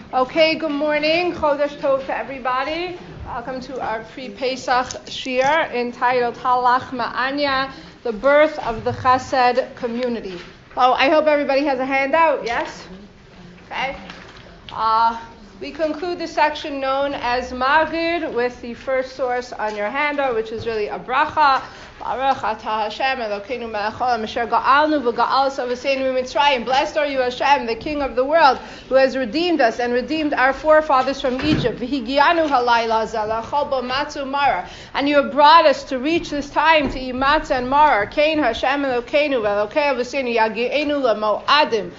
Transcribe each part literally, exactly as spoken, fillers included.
Okay, good morning. Chodesh Tov to everybody. Welcome to our pre-Pesach Shir entitled Halach Ma'anya, the birth of the Chesed community. Oh, I hope everybody has a handout, yes? Okay. Uh, we conclude the section known as Magid with the first source on your handout, which is really a bracha. Baruch atah Hashem Elokeinu melech haolam asher ga'alnu v'ga'al savasenu mitzrayim. Blessed are you, Hashem, the King of the world, who has redeemed us and redeemed our forefathers from Egypt. V'higianu halayla hazeh la'achol bo matzu maror. And you have brought us to reach this time to eat matzah and maror. Kein Hashem Elokeinu v'elokei avosenu yagi'enu lamo'adim.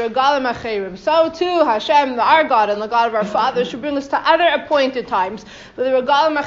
So too, Hashem, our God and the God of our fathers, should bring us to other appointed times. To other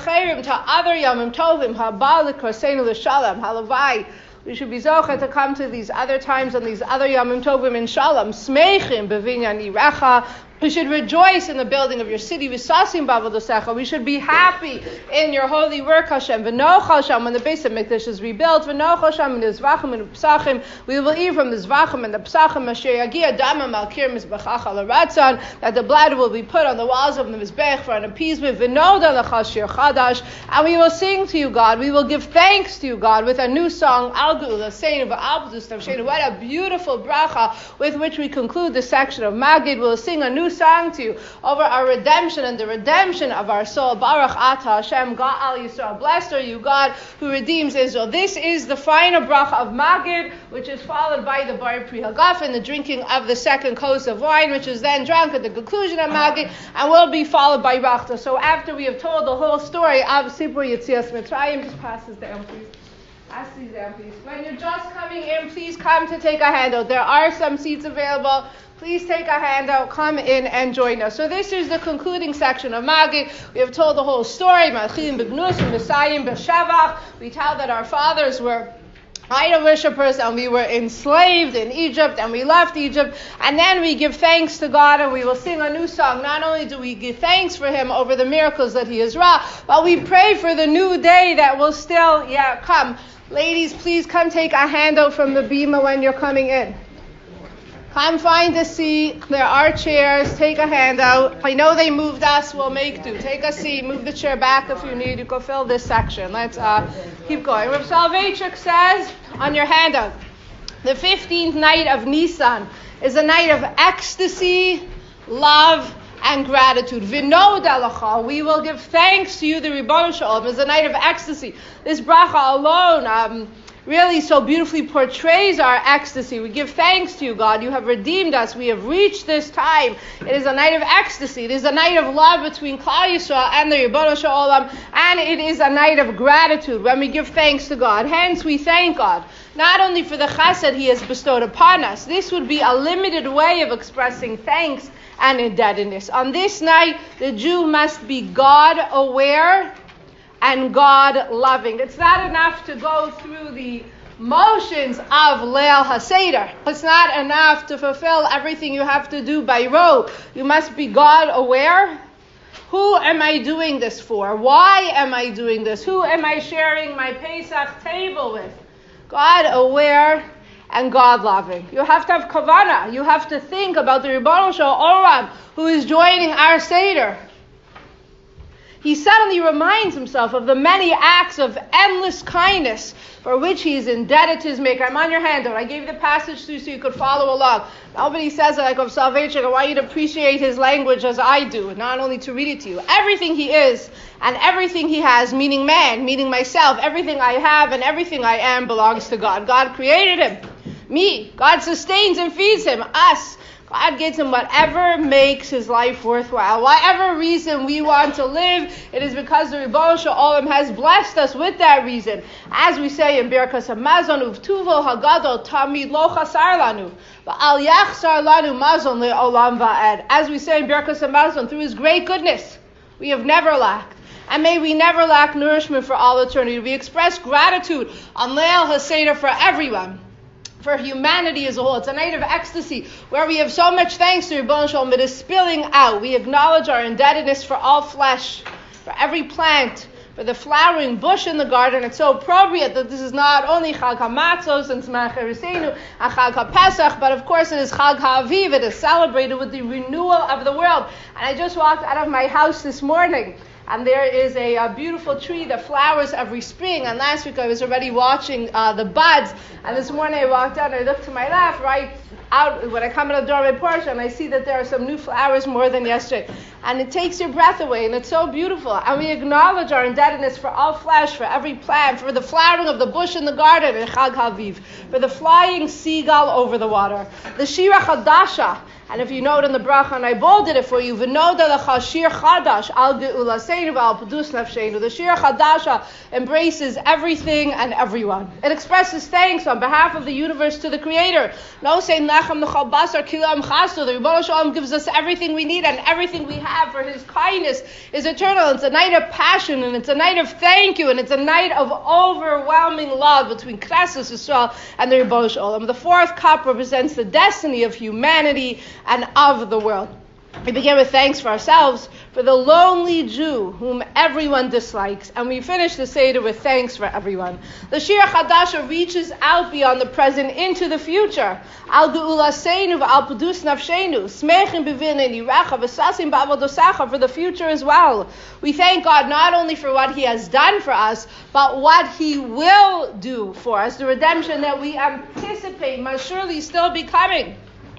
Yomim Tovim, Habal L'Krasenu L'Shalom, Halavai. We should be zocheh to come to these other times and these other Yomim Tovim in Shalom. Smeichim B'vinyan Irecha. We should rejoice in the building of your city. V'sasim b'avodosecha. We should be happy in your holy work, Hashem. V'noch Hashem, when the base of Mikdash is rebuilt. V'noch Hashem, in the zvachim and the psachim. We will eat from the zvachim and the psachim. Asher yagia damam al kir mizbechacha l'ratzon. That the blood will be put on the walls of the mizbech for an appeasement. V'noda lecha shir chadash. And we will sing to you, God. We will give thanks to you, God, with a new song. Al geula seinu v'al b'zus tavshenu. What a beautiful bracha with which we conclude the section of Magid. We'll sing a new song to you over our redemption and the redemption of our soul. Baruch atah Hashem Ga'al Yisrael. Blessed are you, God, who redeems Israel. This is the final bracha of Magid, which is followed by the Bar Pri Hagaf and the drinking of the second kos of wine, which is then drunk at the conclusion of Magid, and will be followed by Rachta. So after we have told the whole story of Sipur Yetzias Mitzrayim, just pass this down, please. Pass these down, please. When you're just coming in, please come to take a handout. There are some seats available. Please take a handout, come in and join us. So this is the concluding section of Magid. We have told the whole story. We tell that our fathers were idol worshippers and we were enslaved in Egypt and we left Egypt. And then we give thanks to God and we will sing a new song. Not only do we give thanks for him over the miracles that he has wrought, but we pray for the new day that will still yeah, come. Ladies, please come take a handout from the bima when you're coming in. Come find a seat. There are chairs. Take a handout. I know they moved us. We'll make do. Take a seat. Move the chair back if you need. You can fill this section. Let's uh, keep going. Rav Soloveitchik says on your handout, the fifteenth night of Nisan is a night of ecstasy, love, and gratitude. V'nod alacha. We will give thanks to you, the Ribono Shel Olam. It's a night of ecstasy. This bracha alone um, really so beautifully portrays our ecstasy. We give thanks to you, God. You have redeemed us. We have reached this time. It is a night of ecstasy. It is a night of love between Klal Yisrael and the Ribono Shel Olam, and it is a night of gratitude when we give thanks to God. Hence, we thank God not only for the chesed he has bestowed upon us. This would be a limited way of expressing thanks and indebtedness. On this night, the Jew must be God-aware and God-loving. It's not enough to go through the motions of Leil HaSeder. It's not enough to fulfill everything you have to do by rote. You must be God-aware. Who am I doing this for? Why am I doing this? Who am I sharing my Pesach table with? God-aware and God-loving. You have to have kavanah. You have to think about the Ribono Shel Olam who is joining our Seder. He suddenly reminds himself of the many acts of endless kindness for which he is indebted to his Maker. I'm on your handout. I gave you the passage to you so you could follow along. Nobody says it like of Soloveitchik. I want you to appreciate his language as I do, not only to read it to you. Everything he is and everything he has, meaning man, meaning myself, everything I have and everything I am belongs to God. God created him. Me. God sustains and feeds him. Us. God gives him whatever makes his life worthwhile. Whatever reason we want to live, it is because the Ribono Shel Olam has blessed us with that reason. As we say in Birkas Hamazon, Uvtuvo Hagadol Tamid Lo Chasar Lanu, V'al Yachsar Lanu Mazon Le'olam Va'ed. As we say in Birkas Hamazon, through his great goodness, we have never lacked. And may we never lack nourishment for all eternity. We express gratitude on Leil HaSeder for everyone, for humanity as a whole. It's a night of ecstasy where we have so much thanks to Ribono Shel Olam. It is spilling out. We acknowledge our indebtedness for all flesh, for every plant, for the flowering bush in the garden. It's so appropriate that this is not only Chag HaMatzos and Tzemach Ereseinu and Chag HaPesach, but of course it is Chag HaAviv. It is celebrated with the renewal of the world. And I just walked out of my house this morning, and there is a, a beautiful tree that flowers every spring. And last week I was already watching uh, the buds. And this morning I walked out and I looked to my left, right out when I come out of the doorway porch, and I see that there are some new flowers more than yesterday. And it takes your breath away, and it's so beautiful. And we acknowledge our indebtedness for all flesh, for every plant, for the flowering of the bush in the garden in Chag HaAviv, for the flying seagull over the water, the Shira Chadasha. And if you note in the bracha, and I bolded it for you, V'noda lecha shir chadash al ge'ulaseinu v'al pedus nafsheinu. The shir chadasha embraces everything and everyone. It expresses thanks on behalf of the universe to the Creator. No say nacham nechal basar kilam chasu. The Rebbeinu Shalom gives us everything we need and everything we have, for His kindness is eternal. It's a night of passion, and it's a night of thank you, and it's a night of overwhelming love between Knesset Yisrael and the Rebbeinu Shalom. The fourth cup represents the destiny of humanity and of the world. We begin with thanks for ourselves, for the lonely Jew whom everyone dislikes, and we finish the Seder with thanks for everyone. The Shir Chadasha reaches out beyond the present into the future. Al ge'ulaseinu v'al pedus nafsheinu, smechim b'vinei nirecha v'sasim b'avodosecha, for the future as well. We thank God not only for what He has done for us, but what He will do for us. The redemption that we anticipate must surely still be coming.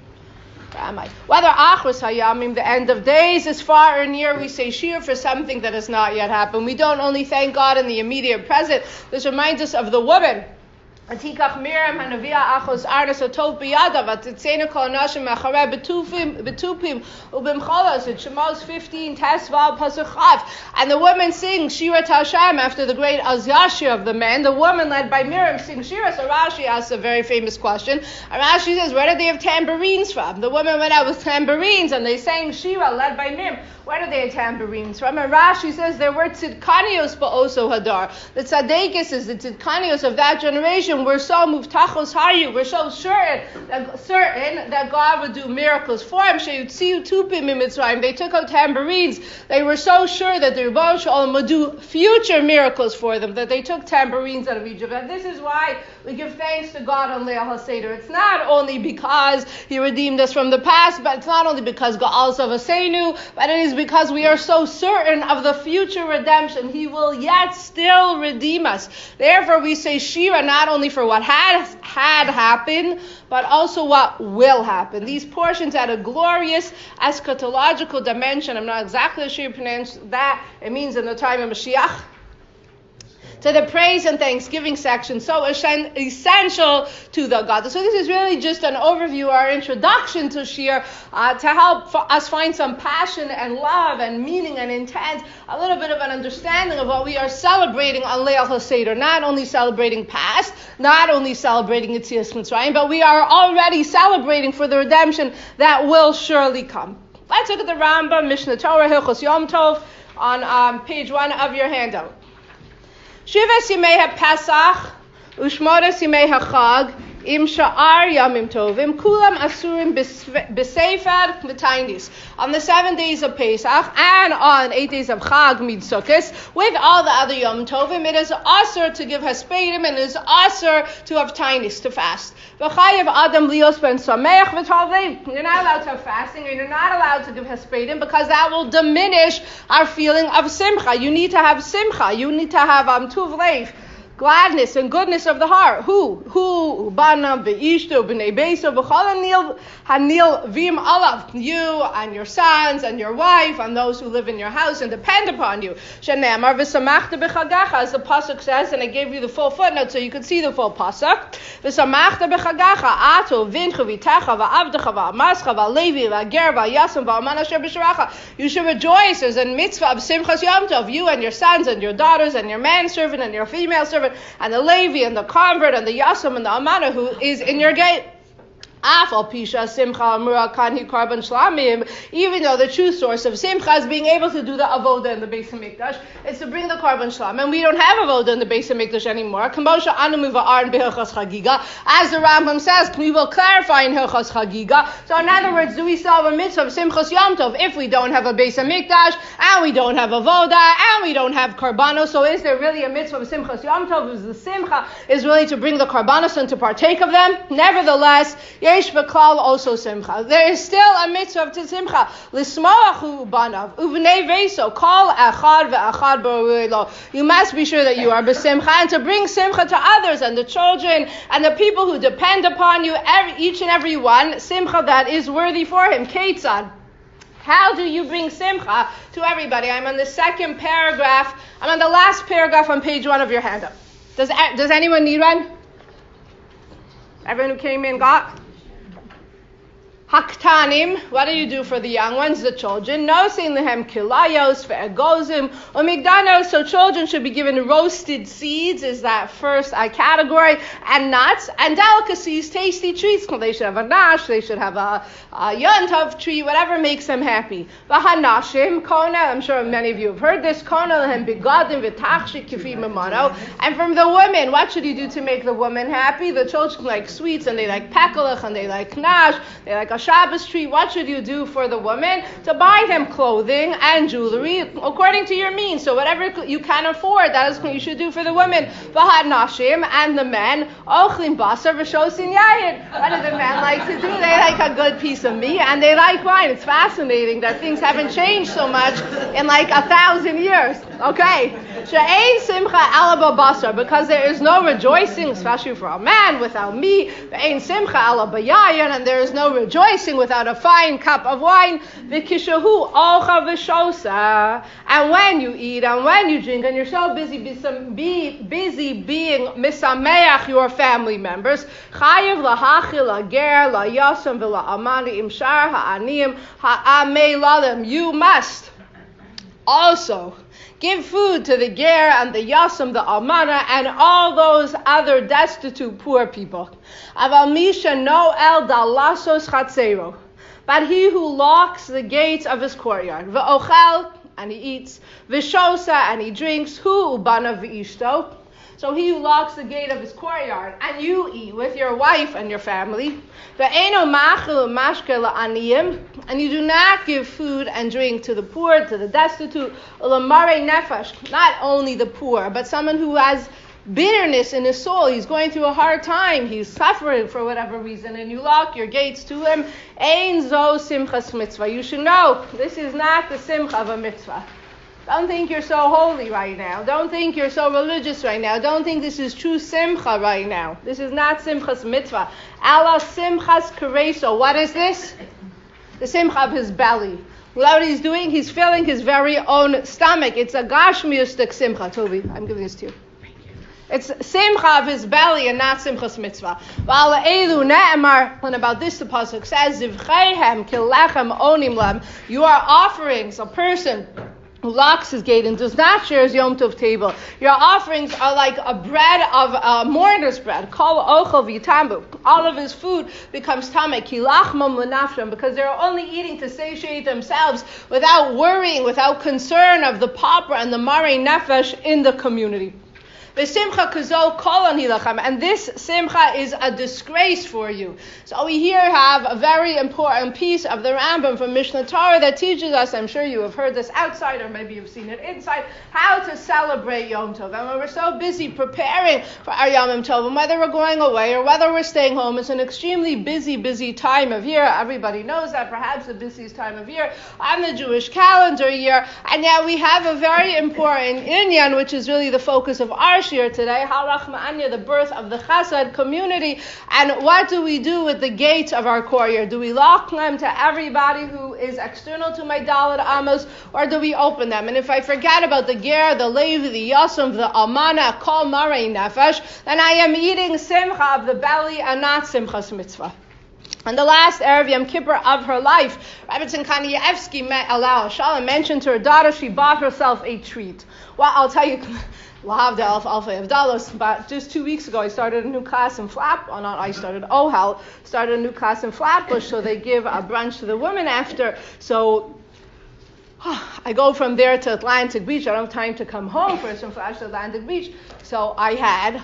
Whether Achros Hayamim, the end of days, is far or near, we say Shir for something that has not yet happened. We don't only thank God in the immediate present. This reminds us of the woman. Atikach Miriam Hanavia Achos Arnas Atov Biyada Vatitzena Kol Nashim Achareh Betupim Betupim Ubimcholas. It's Shemos fifteen Tesvav Pasuk Chav. And the woman sings Shira Hashem after the great Azyashir of the men. The woman led by Miriam sings Shira. So Rashi asks a very famous question. And Rashi says, where did they have tambourines from? The woman went out with tambourines and they sang Shira led by Miriam. Where did they have tambourines from? And Rashi says there were tzidkanios ba'oso hadar. The tzadekis is the tzidkanios of that generation were so muftachos hayu, were so certain that, certain that God would do miracles for him. Sheyutziu tupim in Mitzrayim. They took out tambourines. They were so sure that the Rebbeinu Shalom would do future miracles for them that they took tambourines out of Egypt. And this is why we give thanks to God on Leil HaSeder. It's not only because He redeemed us from the past, but it's not only because Ga'al Savasenu, but it is because we are so certain of the future redemption. He will yet still redeem us. Therefore, we say Shira not only for what had, had happened, but also what will happen. These portions add a glorious eschatological dimension. I'm not exactly sure you pronounce that. It means in the time of Mashiach. To the praise and thanksgiving section, so essential to the God. So this is really just an overview, our introduction to Shir, uh, to help for us find some passion and love and meaning and intent, a little bit of an understanding of what we are celebrating on Leil HaSeder. Not only celebrating past, not only celebrating Yetzias Mitzrayim, but we are already celebrating for the redemption that will surely come. Let's look at the Rambam, Mishnah Torah, Hilchos Yom Tov, on um, page one of your handout. Shivas Yimei HaPesach Ushmodas Yimei HaChag Im Sha'ar Yamim Tovim Kulam Asurim B'Sefer V'Tainis. On the seven days of Pesach and on eight days of Chag Mid Sukkos, with all the other Yom Tovim, it is asur to give Hespedim and it is asur to have Tainis, to fast. V'chayev Adam Lios Ben Sameach V'Tovim. You're not allowed to have fasting, and you're not allowed to give Hespedim because that will diminish our feeling of Simcha. You need to have Simcha. You need to have um, Tuv Lev, gladness and goodness of the heart. Who? Who? Bana ve'ishto b'nei beso v'chol hanil vim alav. You and your sons and your wife and those who live in your house and depend upon you. Shenemar v'samachta b'chagacha, as the pasuk says, and I gave you the full footnote so you could see the full pasuk. V'samachta b'chagacha ato vinchu v'techa v'avdecha v'amascha v'alevi v'ager v'yasam v'aman asher b'sharacha. You should rejoice. There's a mitzvah of Simchas Yom Tov. You and your sons and your daughters and your manservant and your female servant and the Levi and the convert and the Yasam and the Amana who is in your gate. Even though the true source of simcha is being able to do the avoda in the Beis Hamikdash, it's to bring the korban shlam, and we don't have avoda in the Beis Hamikdash anymore. As the Rambam says, we will clarify in Hilchos Chagiga. So in other words, do we still have a mitzvah of Simchas Yom Tov if we don't have a Beis Hamikdash, and we don't have avoda, and we don't have karbanos? So is there really a mitzvah of Simchas Yom Tov? Is the simcha is really to bring the karbanos and to partake of them? Nevertheless, Yesh v'klal also simcha. There is still a mitzvah of simcha. L'smoachu banav uvnei veso kol echad ve'echad b'roelo. You must be sure that you are b'simcha and to bring simcha to others and the children and the people who depend upon you. Every, each and every one simcha that is worthy for him. Ketzad. How do you bring simcha to everybody? I'm on the second paragraph. I'm on the last paragraph on page one of your handout. Does does anyone need one? Everyone who came in got? Haktanim, what do you do for the young ones, the children? Nosin lehem kilayos ve'egozim umigdanos. So children should be given roasted seeds, is that first uh, category, and nuts, and delicacies, tasty treats. They should have a nash, they should have a, a yontov tree, whatever makes them happy. V'hanashim, kona, I'm sure many of you have heard this, kona lehem bigadim v'tachshik kifi mamano. And from the women, what should you do to make the woman happy? The children like sweets, and they like pekelach, and they like nash, they like a Shabbos tree. What should you do for the women? To buy them clothing and jewelry according to your means. So whatever you can afford, that is what you should do for the women. V'had nashim, and the men, ochlim basar v'shosin yayin. What do the men like to do? They like a good piece of meat and they like wine. It's fascinating that things haven't changed so much in like a thousand years. Okay. She'ein simcha ala basar, because there is no rejoicing, especially for a man, without meat. Ve'ein simcha ala bayayin, and there is no rejoicing without a fine cup of wine. V'kishahu alcha v'shosa. And when you eat and when you drink and you're so busy, be busy being misameach your family members, chayiv lahachil lager layasam v'la'amani imshar ha'aniyim ha'amei lalim. You must also give food to the ger and the yasam, the almana, and all those other destitute poor people. Aval misha no el dalasos chatzero. But he who locks the gates of his courtyard, v'ochel, and he eats, v'shosa, and he drinks, hu ubana v'ishto. So he who locks the gate of his courtyard, and you eat with your wife and your family, ve'eno machel mashke la'aniyim, and you do not give food and drink to the poor, to the destitute, ulamare nefesh, not only the poor, but someone who has bitterness in his soul. He's going through a hard time. He's suffering for whatever reason, and you lock your gates to him. Ein zo simchas mitzvah. You should know this is not the simcha of a mitzvah. Don't think you're so holy right now. Don't think you're so religious right now. Don't think this is true simcha right now. This is not simchas mitzvah. Ala simchas kareso. What is this? The simcha of his belly. What he's doing, he's filling his very own stomach. It's a gashmiustic simcha. Toby, I'm giving this to you. It's simcha of his belly and not simchas mitzvah. And about this the pasuk says, Zivcheihem kilechem onim lem. Your offerings, a person who locks his gate and does not share his Yom Tov table. Your offerings are like a bread of uh, mourner's bread. Kol ochel v'yitambu. All of his food becomes tamek. Kilachmam l'nafsham, because they're only eating to satiate themselves without worrying, without concern of the pauper and the marei nefesh in the community. And this simcha is a disgrace for you. So we here have a very important piece of the Rambam from Mishnah Torah that teaches us, I'm sure you have heard this outside or maybe you've seen it inside, how to celebrate Yom Tov. And when we're so busy preparing for our Yom Tov, and whether we're going away or whether we're staying home, it's an extremely busy, busy time of year. Everybody knows that, perhaps the busiest time of year on the Jewish calendar year. And yet we have a very important inyan, which is really the focus of our shir today, Harach Ma'anya, the birth of the Chasad community. And what do we do with the gates of our courtyard? Do we lock them to everybody who is external to my Dalet Amos, or do we open them? And if I forget about the Ger, the Levi, the Yasum, the Almana, Kol Marei Nefesh, then I am eating simcha of the belly and not simchas mitzvah. On the last Erev Yom Kippur of her life, Rebbetzin Kanievsky met Alao Shalom mentioned to her daughter she bought herself a treat. Well, I'll tell you, Lahavdil Alf Alfa Avdalos. But just two weeks ago, I started a new class in Flap. Oh, not I started. Ohel started a new class in Flatbush. So they give a brunch to the women after. So I go from there to Atlantic Beach. I don't have time to come home first from Flash to Atlantic Beach. So I had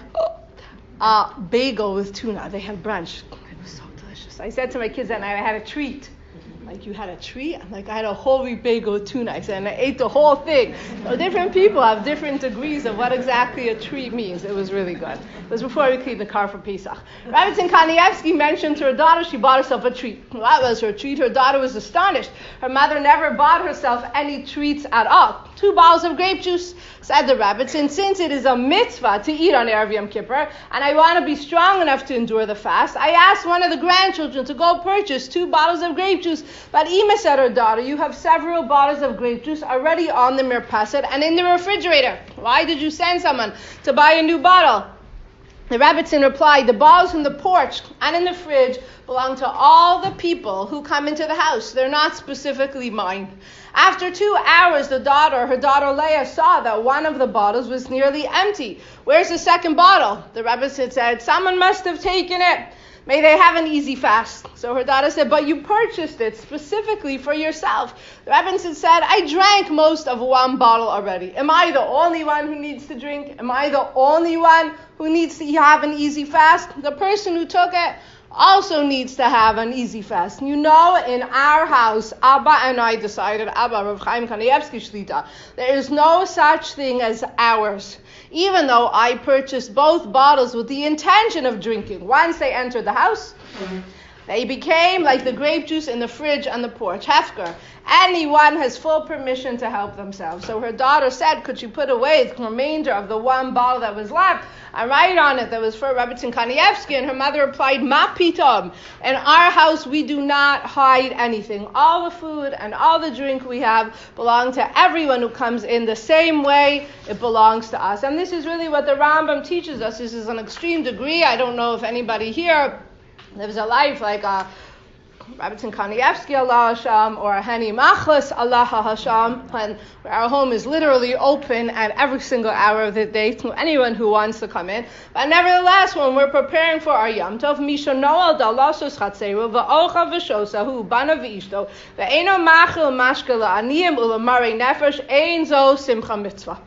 a bagel with tuna. They had brunch. It was so delicious. I said to my kids that night, I had a treat. Like, you had a treat? I'm like, I had a whole wheat bagel with tuna. I said, and I ate the whole thing. So different people have different degrees of what exactly a treat means. It was really good. It was before we cleaned the car for Pesach. Rabbitzin Kanievsky mentioned to her daughter she bought herself a treat. Well, that was her treat. Her daughter was astonished. Her mother never bought herself any treats at all. Two bottles of grape juice, said the Rabbitzin, since it is a mitzvah to eat on Erev Yom Kippur, and I want to be strong enough to endure the fast, I asked one of the grandchildren to go purchase two bottles of grape juice. But Ima said, her daughter, you have several bottles of grape juice already on the mirpaset and in the refrigerator. Why did you send someone to buy a new bottle? The Rabbitzin replied, the bottles in the porch and in the fridge belong to all the people who come into the house. They're not specifically mine. After two hours, the daughter, her daughter Leah, saw that one of the bottles was nearly empty. Where's the second bottle? The Rabbitzin said, someone must have taken it. May they have an easy fast. So her daughter said, but you purchased it specifically for yourself. The Rabbitzin said, I drank most of one bottle already. Am I the only one who needs to drink? Am I the only one who needs to have an easy fast? The person who took it also needs to have an easy fast. You know, in our house, Abba and I decided, Abba, Rav Chaim Kanievsky Shlita, there is no such thing as ours. Even though I purchased both bottles with the intention of drinking. Once they entered the house, mm-hmm. they became like the grape juice in the fridge on the porch. Hefker. Anyone has full permission to help themselves. So her daughter said, could she put away the remainder of the one bottle that was left? I write on it that was for Rabbitzin Kanievsky, and her mother replied, Ma pitom. In our house, we do not hide anything. All the food and all the drink we have belong to everyone who comes in the same way it belongs to us. And this is really what the Rambam teaches us. This is an extreme degree. I don't know if anybody here lives a life like a Rabbitzin Kanievsky Allah Hashem or a Hani Machlis Allah Hashem, when our home is literally open at every single hour of the day to anyone who wants to come in. But nevertheless, when we're preparing for our Yom Tov, Misha Noel Dalasos Chatzeru Va'ocha V'shosahu Bana V'ishto Ve'eno Machil Mashkela Aniyim Ulamari Nefesh Ein Zo Simcha Mitzvah.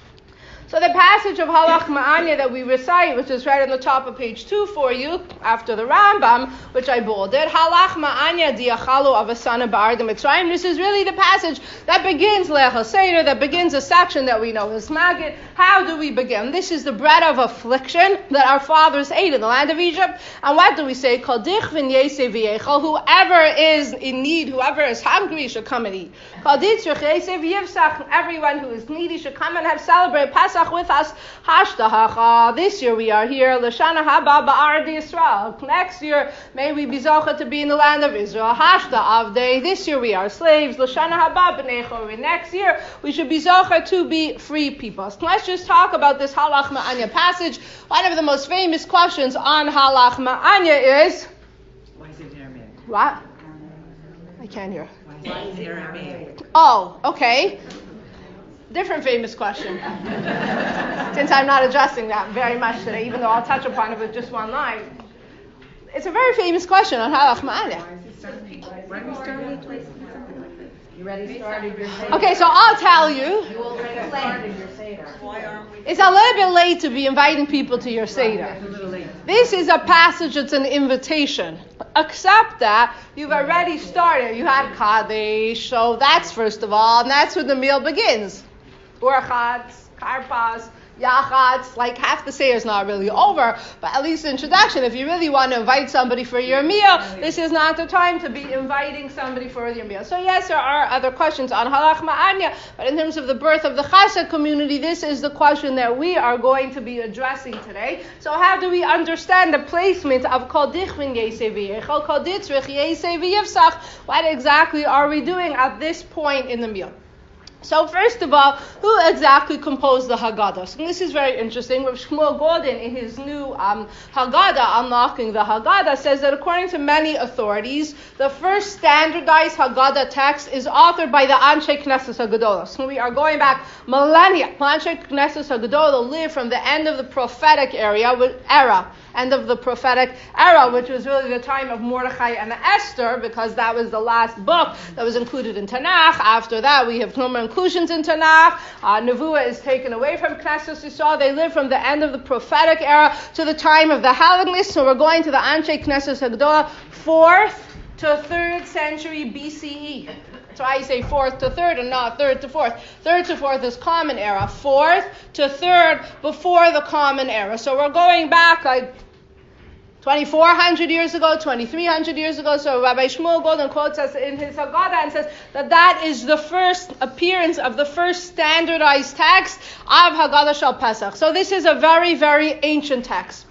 So the passage of Halach Ma'anya that we recite, which is right on the top of page two for you, after the Rambam, which I bolded, Halach Ma'anya Diachalu Avasana Ba'ar de Mitzrayim. This is really the passage that begins Lecha Seder, that begins a section that we know as Magid. How do we begin? This is the bread of affliction that our fathers ate in the land of Egypt. And what do we say? Kadich v'nyese v'yechal. Whoever is in need, whoever is hungry should come and eat. Kadich v'nyese v'yivsach. Everyone who is needy should come and have celebrate Pesach with us. Hashtahacha. This year we are here. Lashana haba ba'ar Yisrael. Next year, may we be zocha to be in the land of Israel. Hashta avdei. This year we are slaves. Lashana haba b'nei chori. Next year we should be zocha to be free people. So let's just talk about this Halach Ma'anya passage. One of the most famous questions on Halach Ma'anya is, why is it Aramaic? What? I can't hear. Why is it Aramaic? Oh, okay. Different famous question. Since I'm not addressing that very much today, even though I'll touch upon it with just one line. It's a very famous question on Halach Ma'anya. Why are we starting? You already started your Seder. Okay, so I'll tell you. You already started your Seder. Why aren't we? It's a little bit late to be inviting people to your Seder. This is a passage, it's an invitation. Except that you've already started. You had Kaddish, so that's first of all, and that's when the meal begins. Urchatz, Karpas, Yachatz, like half the Seder is not really over, but at least the introduction. If you really want to invite somebody for your meal, this is not the time to be inviting somebody for your meal. So yes, there are other questions on Halach Ma'anya, but in terms of the birth of the Chassid community, this is the question that we are going to be addressing today. So how do we understand the placement of Kol Dichvin Yesei V'Yechol, Kol Ditzrich Yesei V'Yivsach? What exactly are we doing at this point in the meal? So first of all, who exactly composed the Haggadahs? And this is very interesting. Rav Shmuel Golden, in his new um, Haggadah, Unlocking the Haggadah, says that according to many authorities, the first standardized Haggadah text is authored by the Anshe Knesset HaGedolah. So we are going back millennia. Anshe Knesset HaGedolah lived from the end of the prophetic area, era, end of the prophetic era, which was really the time of Mordechai and Esther, because that was the last book that was included in Tanakh. After that, we have no more inclusions in Tanakh. Uh, Nevuah is taken away from Knesset Yisrael. They live from the end of the prophetic era to the time of the Hellenes. So we're going to the Anshe Knesset HaGedolah, fourth to third century B C E. That's why I say fourth to third and not third to fourth. Third to fourth is common era. Fourth to third before the common era. So we're going back like twenty-four hundred years ago, twenty-three hundred years ago. So Rabbi Shmuel Golden quotes us in his Haggadah and says that that is the first appearance of the first standardized text of Haggadah Shal Pesach. So this is a very, very ancient text.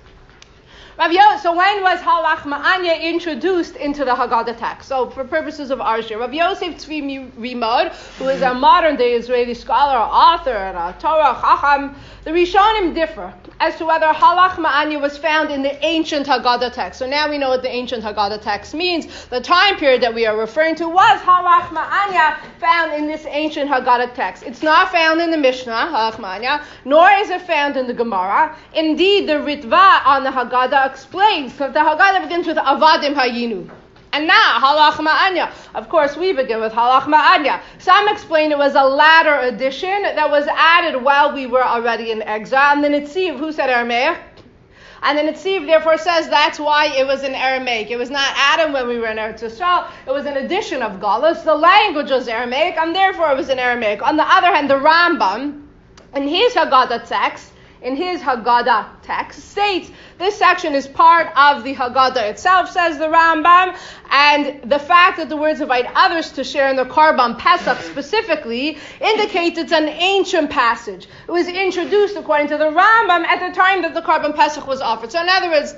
Rav Yo- so when was Halach Ma'anya introduced into the Haggadah text? So for purposes of our share, Rav Yosef Tzvi Rimod, who is a modern day Israeli scholar, author, and a Torah Chacham, the Rishonim differ as to whether Halach Ma'anya was found in the ancient Haggadah text. So now we know what the ancient Haggadah text means. The time period that we are referring to was Halach Ma'anya found in this ancient Haggadah text. It's not found in the Mishnah, Halach Ma'anya, nor is it found in the Gemara. Indeed, the Ritva on the Haggadah explains that the Haggadah begins with Avadim Hayinu. And now, Halach Ma'anya. Of course, we begin with Halach Ma'anya. Some explain it was a latter addition that was added while we were already in exile. And the Netziv, who said Aramaic? And the Netziv therefore says that's why it was in Aramaic. It was not added when we were in Eretz Yisrael. It was an addition of Galus. The language was Aramaic, and therefore it was in Aramaic. On the other hand, the Rambam, in his Haggadah text, in his Haggadah text, states this section is part of the Haggadah itself, says the Rambam, and the fact that the words invite others to share in the Karban Pesach specifically indicates it's an ancient passage. It was introduced, according to the Rambam, at the time that the Karban Pesach was offered. So in other words,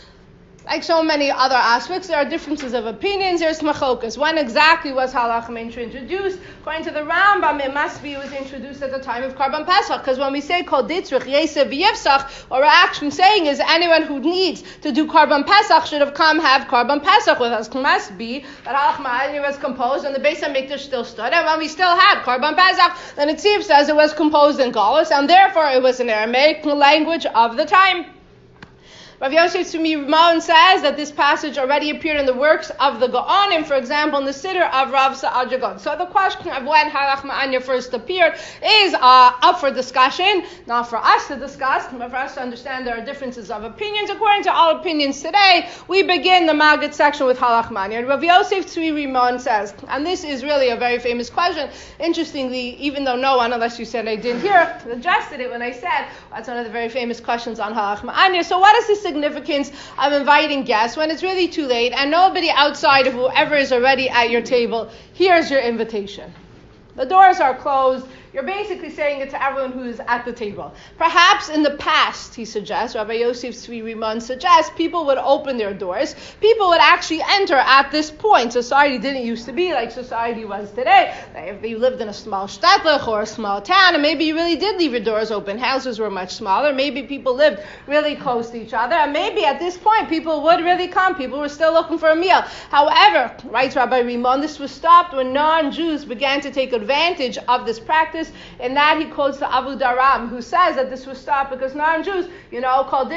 like so many other aspects, there are differences of opinions. There's machokas. When exactly was Halach Ma'anya introduced? According to the Rambam, it must be it was introduced at the time of Karban Pesach. Because when we say Kol Ditzrich Yesef V'Yevsach, what we're actually saying is anyone who needs to do Karban Pesach should have come have Karban Pesach with us. It must be that Halach Ma'anya was composed and the Beis HaMikdash still stood. And when we still had Karban Pesach, then it seems says it was composed in Galus, and therefore it was an Aramaic language of the time. Rav Yosef Tzvi Rimon says that this passage already appeared in the works of the Gaonim, for example, in the Siddur of Rav Sa'ad Gaon. So the question of when Halach Ma'anya first appeared is uh, up for discussion, not for us to discuss, but for us to understand there are differences of opinions. According to all opinions today, we begin the Maggid section with Halach Ma'anya. Rav Yosef Tzvi Rimon says, and this is really a very famous question. Interestingly, even though no one, unless you said I didn't hear, addressed it when I said, that's one of the very famous questions on Halach Ma'anya. So what is this significance of inviting guests when it's really too late and nobody outside of whoever is already at your table hears your invitation? The doors are closed. You're basically saying it to everyone who is at the table. Perhaps in the past, he suggests, Rabbi Yosef Tzvi Rimon suggests, people would open their doors. People would actually enter at this point. Society didn't used to be like society was today. If you lived in a small shtetl or a small town, and maybe you really did leave your doors open. Houses were much smaller. Maybe people lived really close to each other. And maybe at this point, people would really come. People were still looking for a meal. However, writes Rabbi Rimon, this was stopped when non-Jews began to take advantage of this practice. In that he quotes the Abu Daram, who says that this was stopped because non-Jews, you know, called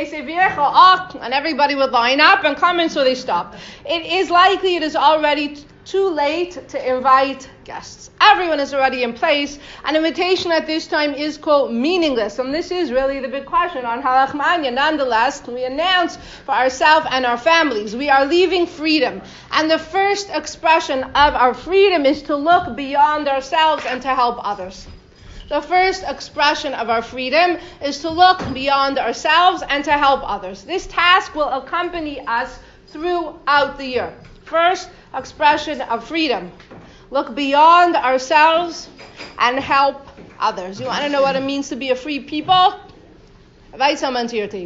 and everybody would line up and come in, so they stopped. It is likely it is already t- too late to invite guests. Everyone is already in place. An invitation at this time is, quote, meaningless. And this is really the big question on Halach Ma'anya. Nonetheless, we announce for ourselves and our families, we are leaving freedom. And the first expression of our freedom is to look beyond ourselves and to help others. The first expression of our freedom is to look beyond ourselves and to help others. This task will accompany us throughout the year. First expression of freedom. Look beyond ourselves and help others. You want to know what it means to be a free people? Invite someone to your table.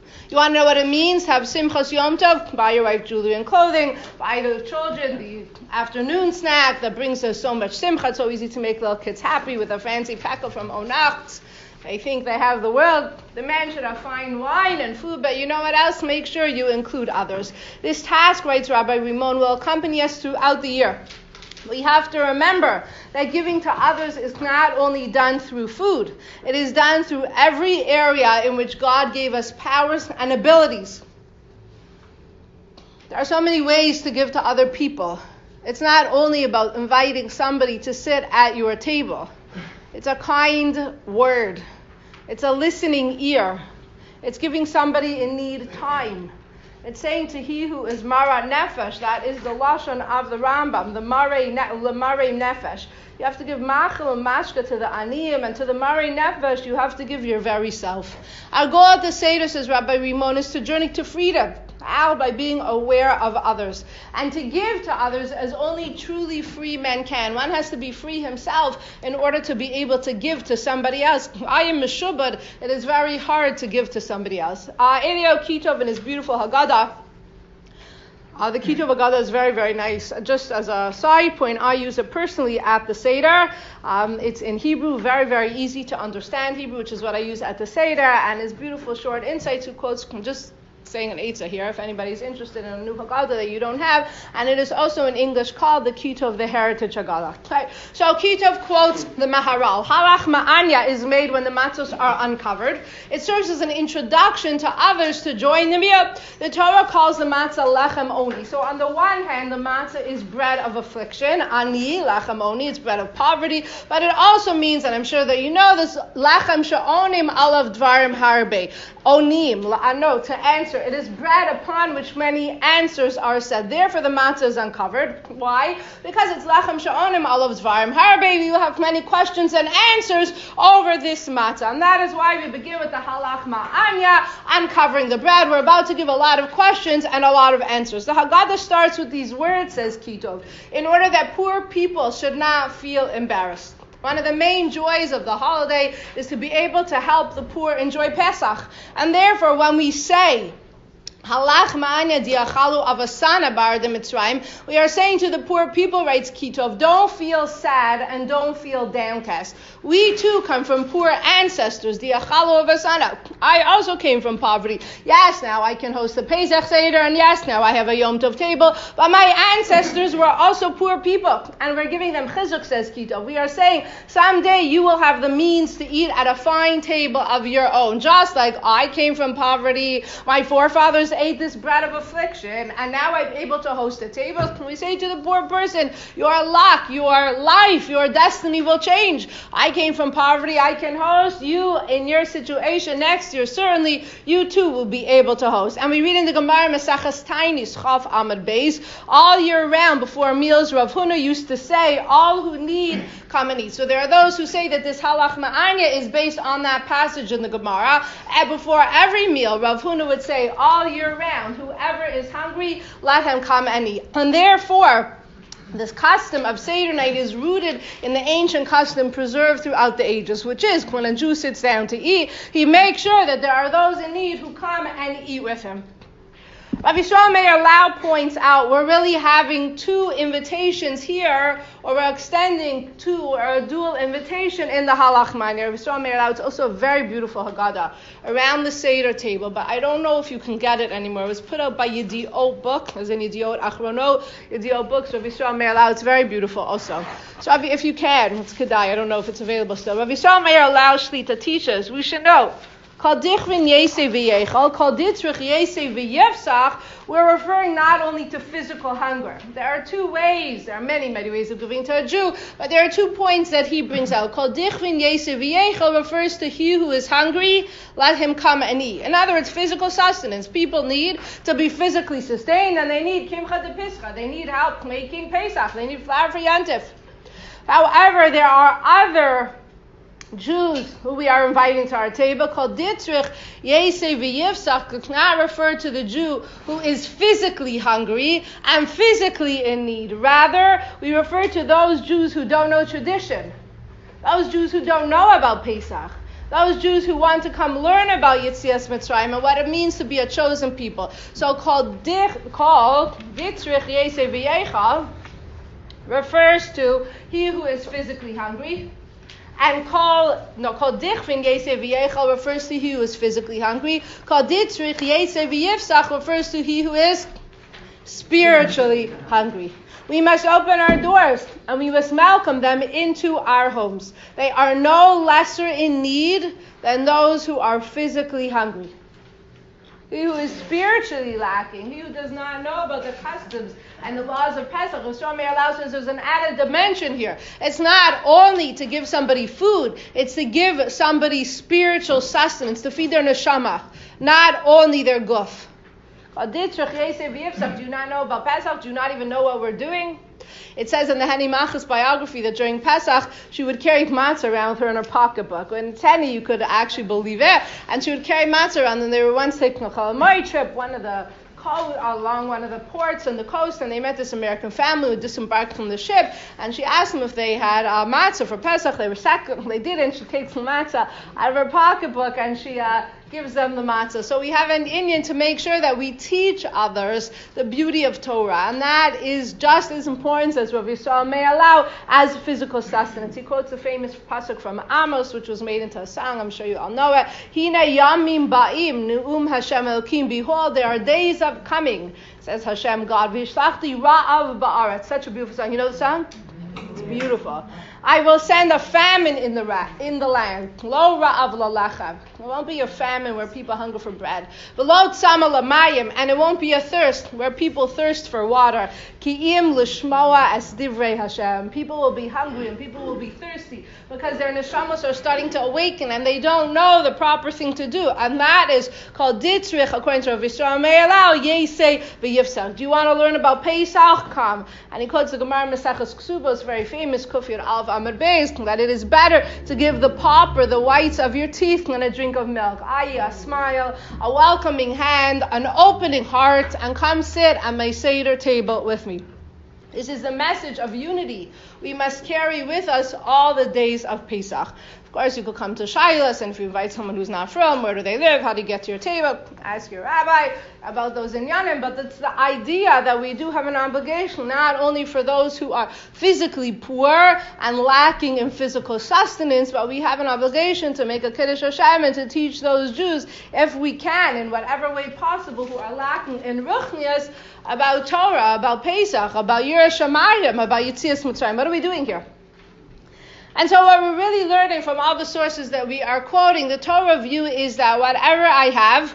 You want to know what it means to have Simchas Yom Tov? Buy your wife jewelry and clothing. Buy the children the afternoon snack that brings us so much simcha. It's so easy to make little kids happy with a fancy packle from Onachts. They think they have the world. The man should have fine wine and food, but you know what else? Make sure you include others. This task, writes Rabbi Rimon, will accompany us throughout the year. We have to remember that giving to others is not only done through food. It is done through every area in which God gave us powers and abilities. There are so many ways to give to other people. It's not only about inviting somebody to sit at your table. It's a kind word. It's a listening ear. It's giving somebody in need time. It's saying to he who is Mara Nefesh, that is the Lashon of the Rambam, the Mare Nefesh. You have to give Machel and Mashka to the Aniyim, and to the Mare Nefesh, you have to give your very self. Our goal at the Seder, says Rabbi Rimon, is to journey to freedom. How? By being aware of others. And to give to others as only truly free men can. One has to be free himself in order to be able to give to somebody else. I am Meshubad. It is very hard to give to somebody else. Uh, Elio Kitov in his beautiful Haggadah. Uh, the Kitov Haggadah is very, very nice. Just as a side point, I use it personally at the Seder. Um, it's in Hebrew, very, very easy to understand Hebrew, which is what I use at the Seder. And his beautiful short insights who quotes just saying an Eitzah here, if anybody's interested in a new Haggadah that you don't have. And it is also in English called the Kitov, the Heritage Haggadah. Right. So Kitov quotes the Maharal. Halach Ma'anya is made when the matzos are uncovered. It serves as an introduction to others to join the meal. The Torah calls the matzah lechem oni. So on the one hand, the matzah is bread of affliction. Ani lechem oni, it's bread of poverty. But it also means, and I'm sure that you know this, lechem she'onim alav dvarim harbe. Onim, la'ano, to answer. It is bread upon which many answers are said. Therefore, the matzah is uncovered. Why? Because it's lachem she'onim alav dvarim harbe. We will have many questions and answers over this matzah. And that is why we begin with the halach ma'anya, uncovering the bread. We're about to give a lot of questions and a lot of answers. The Haggadah starts with these words, says Kitov, in order that poor people should not feel embarrassed. One of the main joys of the holiday is to be able to help the poor enjoy Pesach. And therefore, when we say, Halach ma'anya diachalu avasana bar de Mitzrayim, we are saying to the poor people, writes Kitov, don't feel sad and don't feel downcast. We too come from poor ancestors, diachalu avasana. I also came from poverty. Yes, now I can host a Pesach Seder, and yes, now I have a Yom Tov table, but my ancestors were also poor people, and we're giving them chizuk, says Kitov. We are saying, someday you will have the means to eat at a fine table of your own, just like I came from poverty, my forefathers ate this bread of affliction, and now I'm able to host a table. Can we say to the poor person, your luck, your life, your destiny will change. I came from poverty, I can host. You, in your situation next year, certainly you too will be able to host. And we read in the Gemara, Mesachas Tainis, Chaf Amud Beis, all year round before meals, Rav Huna used to say, all who need, come and eat. So there are those who say that this halach ma'anya is based on that passage in the Gemara. And before every meal, Rav Huna would say, all year round, whoever is hungry, let him come and eat. And therefore, this custom of Seder night is rooted in the ancient custom preserved throughout the ages, which is when a Jew sits down to eat, he makes sure that there are those in need who come and eat with him. Rav Yisrael Meir Lau points out we're really having two invitations here, or we're extending two or a dual invitation in the Halach Ma'anya. Rav Yisrael Meir Lau, it's also a very beautiful Haggadah around the Seder table, but I don't know if you can get it anymore. It was put out by Yediot Book, as in Yediot Achronot, Yediot Books, Rav Yisrael Meir Lau. It's very beautiful also. So if you can, it's Kedai, I don't know if it's available still. Rav Yisrael Meir Lau Shlita teaches, we should know, we're referring not only to physical hunger. There are two ways, there are many, many ways of giving to a Jew, but there are two points that he brings out. Refers to he who is hungry, let him come and eat. In other words, physical sustenance. People need to be physically sustained, and they need kimcha de pischa. They need help making Pesach. They need flour for Yantif. However, there are other Jews who we are inviting to our table, called Ditrich Yesei V'Yivsach, not refer to the Jew who is physically hungry and physically in need. Rather, we refer to those Jews who don't know tradition, those Jews who don't know about Pesach, those Jews who want to come learn about Yetzias Mitzrayim and what it means to be a chosen people. So called Dich, called Ditzrich Yesei V'Yecha refers to he who is physically hungry. And call, no, called Dichvin Yesei V'Yecha refers to he who is physically hungry. Called Ditzrich Yesei V'Yifsach refers to he who is spiritually hungry. We must open our doors and we must welcome them into our homes. They are no lesser in need than those who are physically hungry. He who is spiritually lacking, he who does not know about the customs and the laws of Pesach, Yisrael Meir allows us there's an added dimension here. It's not only to give somebody food, it's to give somebody spiritual sustenance, to feed their neshama, not only their guf. Do you not know about Pesach? Do you not even know what we're doing? It says in the Henny Machas biography that during Pesach, she would carry matzah around with her in her pocketbook. In Tenny, you could actually believe it. And she would carry matzah around, and they were once taking a Chalamari trip, one of the co- along one of the ports on the coast, and they met this American family who disembarked from the ship, and she asked them if they had uh, matzah for Pesach. They were second, they didn't. She takes the matzah out of her pocketbook, and she uh, gives them the matzah. So we have an Indian to make sure that we teach others the beauty of Torah, and that is just as important as Rav Yisrael may allow as physical sustenance. He quotes a famous pasuk from Amos, which was made into a song. I'm sure you all know it. Hine yamim ba'im nu'um Hashem Elokim. Behold, there are days of coming, says Hashem God. V'yishlachti ra'av ba'aretz. Such a beautiful song. You know the song? It's beautiful. I will send a famine in the ra- in the land. Lo ra'av lo lachem. It won't be a famine where people hunger for bread. V'lo tzama lamayim, and it won't be a thirst where people thirst for water. Ki'im l'shmoa es divrei Hashem. People will be hungry and people will be thirsty because their neshamos are starting to awaken and they don't know the proper thing to do. And that is called ditzrich, according to Rav Yisrael Me'elau, yesei v'yifsach. Do you want to learn about Pesach? Come. And he quotes the Gemara Maseches Ksubos, very famous Kufir Alv Amud Beis, that it is better to give the pauper the whites of your teeth than a drink of milk. Aye, a smile, a welcoming hand, an opening heart, and come sit at my Seder table with me. This is the message of unity we must carry with us all the days of Pesach. Of course, you could come to Shilas, and if you invite someone who's not from, where do they live, how do you get to your table, ask your rabbi about those inyanim, but it's the idea that we do have an obligation, not only for those who are physically poor and lacking in physical sustenance, but we have an obligation to make a Kiddush Hashem and to teach those Jews, if we can, in whatever way possible, who are lacking in Ruchnias, about Torah, about Pesach, about Yiras Shamayim, about Yetzias Mitzrayim. What are we doing here? And so what we're really learning from all the sources that we are quoting, the Torah view is that whatever I have,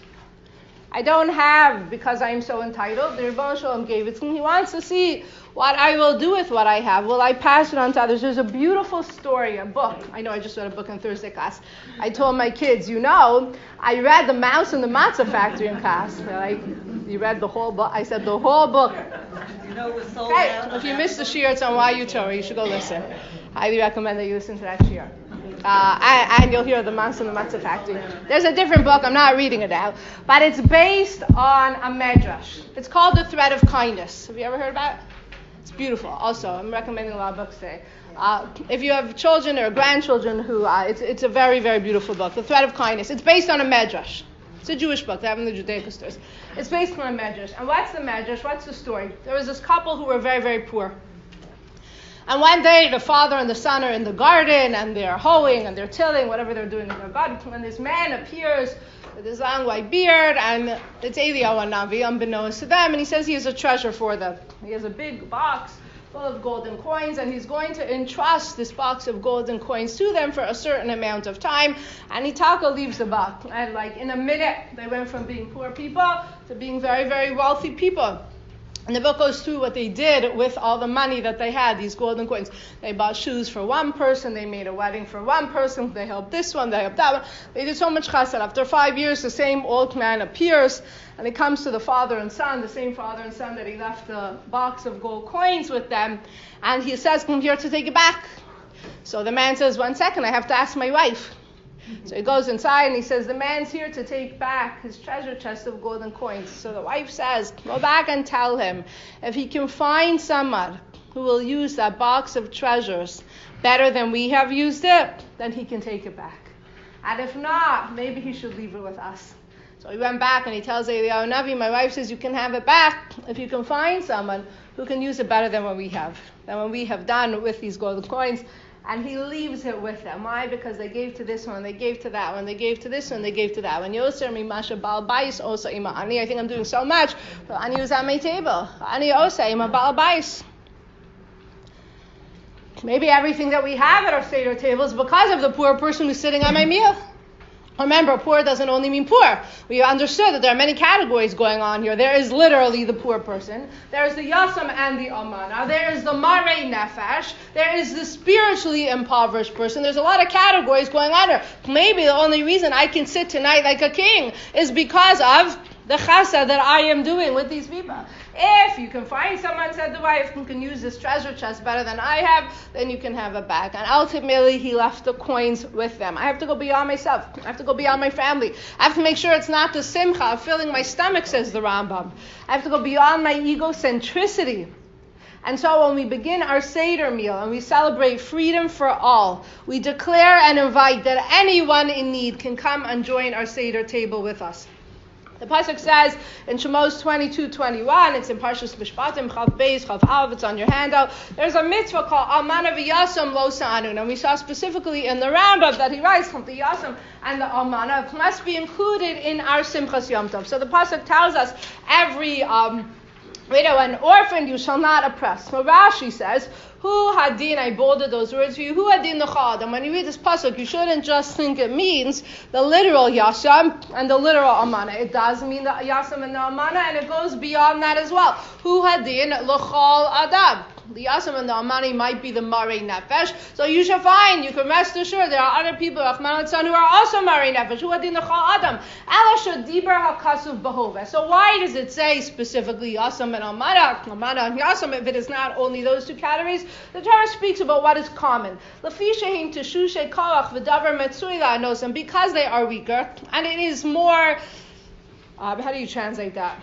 I don't have because I'm so entitled. The Rebbeinu Shalom gave it to me. He wants to see what I will do with what I have. Will I pass it on to others? There's a beautiful story, a book. I know I just read a book in Thursday class. I told my kids, you know, I read The Mouse in the Matzah Factory in class. They're like, you read the whole book? I said, the whole book. You know, it was sold Hey, out. if you missed the shiur, it's on Y U Torah. You should go listen. Highly recommend that you listen to that shiur. Uh, and, and you'll hear The Mouse in the Matzah Factory. There's a different book. I'm not reading it out. But it's based on a medrash. It's called The Thread of Kindness. Have you ever heard about it? It's beautiful. Also, I'm recommending a lot of books today. Uh, if you have children or grandchildren, who uh, it's it's a very, very beautiful book. The Thread of Kindness. It's based on a medrash. It's a Jewish book. They have in the Judaica stores. It's based on a medrash. And what's the medrash? What's the story? There was this couple who were very, very poor. And one day, the father and the son are in the garden, and they're hoeing, and they're tilling, whatever they're doing in their garden. And this man appears with his long white beard, and it's Eliyahu Navi, unbeknownst to them, and he says he has a treasure for them. He has a big box full of golden coins, and he's going to entrust this box of golden coins to them for a certain amount of time. And Itaka leaves the box. And like in a minute, they went from being poor people to being very, very wealthy people. And the book goes through what they did with all the money that they had, these golden coins. They bought shoes for one person, they made a wedding for one person, they helped this one, they helped that one. They did so much chesed. After five years, the same old man appears, and he comes to the father and son, the same father and son that he left the box of gold coins with them, and he says, come here to take it back. So the man says, one second, I have to ask my wife. So he goes inside and he says, the man's here to take back his treasure chest of golden coins. So the wife says, go back and tell him, if he can find someone who will use that box of treasures better than we have used it, then he can take it back. And if not, maybe he should leave it with us. So he went back and he tells Eliyahu Navi, my wife says you can have it back if you can find someone who can use it better than what we have, than what we have done with these golden coins. And he leaves it with them. Why? Because they gave to this one, they gave to that one, they gave to this one, they gave to that one. Yoser mi masha bal bais osa ima ani. I think I'm doing so much, but ani was at my table. Ani osa ima bal bais. Maybe everything that we have at our Seder table is because of the poor person who's sitting on my meal. Remember, poor doesn't only mean poor. We understood that there are many categories going on here. There is literally the poor person. There is the yasam and the almana. There is the marei nefesh. There is the spiritually impoverished person. There's a lot of categories going on here. Maybe the only reason I can sit tonight like a king is because of the chesed that I am doing with these people. If you can find someone, said the wife, who can use this treasure chest better than I have, then you can have it back. And ultimately, he left the coins with them. I have to go beyond myself. I have to go beyond my family. I have to make sure it's not the simcha of filling my stomach, says the Rambam. I have to go beyond my egocentricity. And so when we begin our Seder meal and we celebrate freedom for all, we declare and invite that anyone in need can come and join our Seder table with us. The pasuk says in Shemos twenty-two twenty-one, it's in Parshas Mishpatim, Chav Beis, Chav Aleph, it's on your handout. There's a mitzvah called Almana v'Yasam Lo Sa'anun, and we saw specifically in the Rambam that he writes that the Yasam and the Almana must be included in our Simchas Yom Tov. So the pasuk tells us every um, widow and orphan you shall not oppress. So Rashi says, Hu hadin, I bolded those words for you, Hu hadin nechad. And when you read this pasuk, you shouldn't just think it means the literal yasam and the literal amana. It does mean the yasam and the amana, and it goes beyond that as well. Hu hadin lechal adam. The yasam and the amani might be the marei nefesh. So you should find, you can rest assured, there are other people, Rahman al-Tzan, who are also marei nefesh. Hu hadin lechal adam. Ela shadiber hakasuv behove. So why does it say specifically yasam and amana, amana and yasam, if it is not only those two categories? The Torah speaks about what is common. Lefishahim teshushe kalach v'davar metzui la'anosim, because they are weaker, and it is more. Uh, how do you translate that?